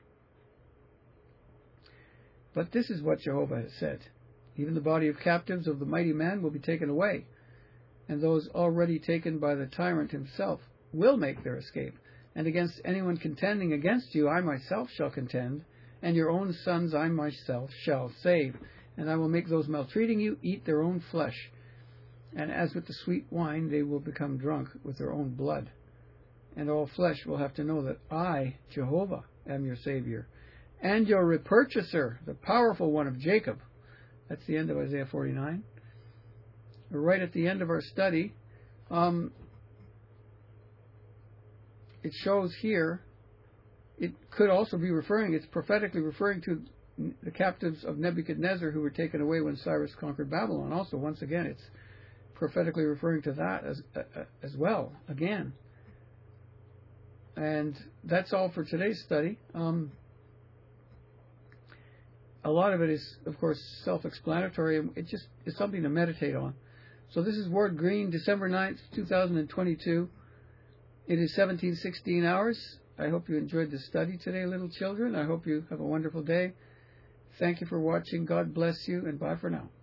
But this is what Jehovah has said. Even the body of captives of the mighty man will be taken away, and those already taken by the tyrant himself will make their escape. And against anyone contending against you, I myself shall contend, and your own sons I myself shall save. And I will make those maltreating you eat their own flesh. And as with the sweet wine, they will become drunk with their own blood. And all flesh will have to know that I, Jehovah, am your Savior, and your repurchaser, the powerful one of Jacob. That's the end of Isaiah forty-nine. We're right at the end of our study. Um, it shows here, it could also be referring, it's prophetically referring to the captives of Nebuchadnezzar who were taken away when Cyrus conquered Babylon. Also, once again, it's prophetically referring to that as uh, as well, again. And that's all for today's study. Um, a lot of it is, of course, self-explanatory. It just is something to meditate on. So this is Ward Green, December ninth, two thousand twenty-two. It is seventeen sixteen hours. I hope you enjoyed the study today, little children. I hope you have a wonderful day. Thank you for watching. God bless you, and bye for now.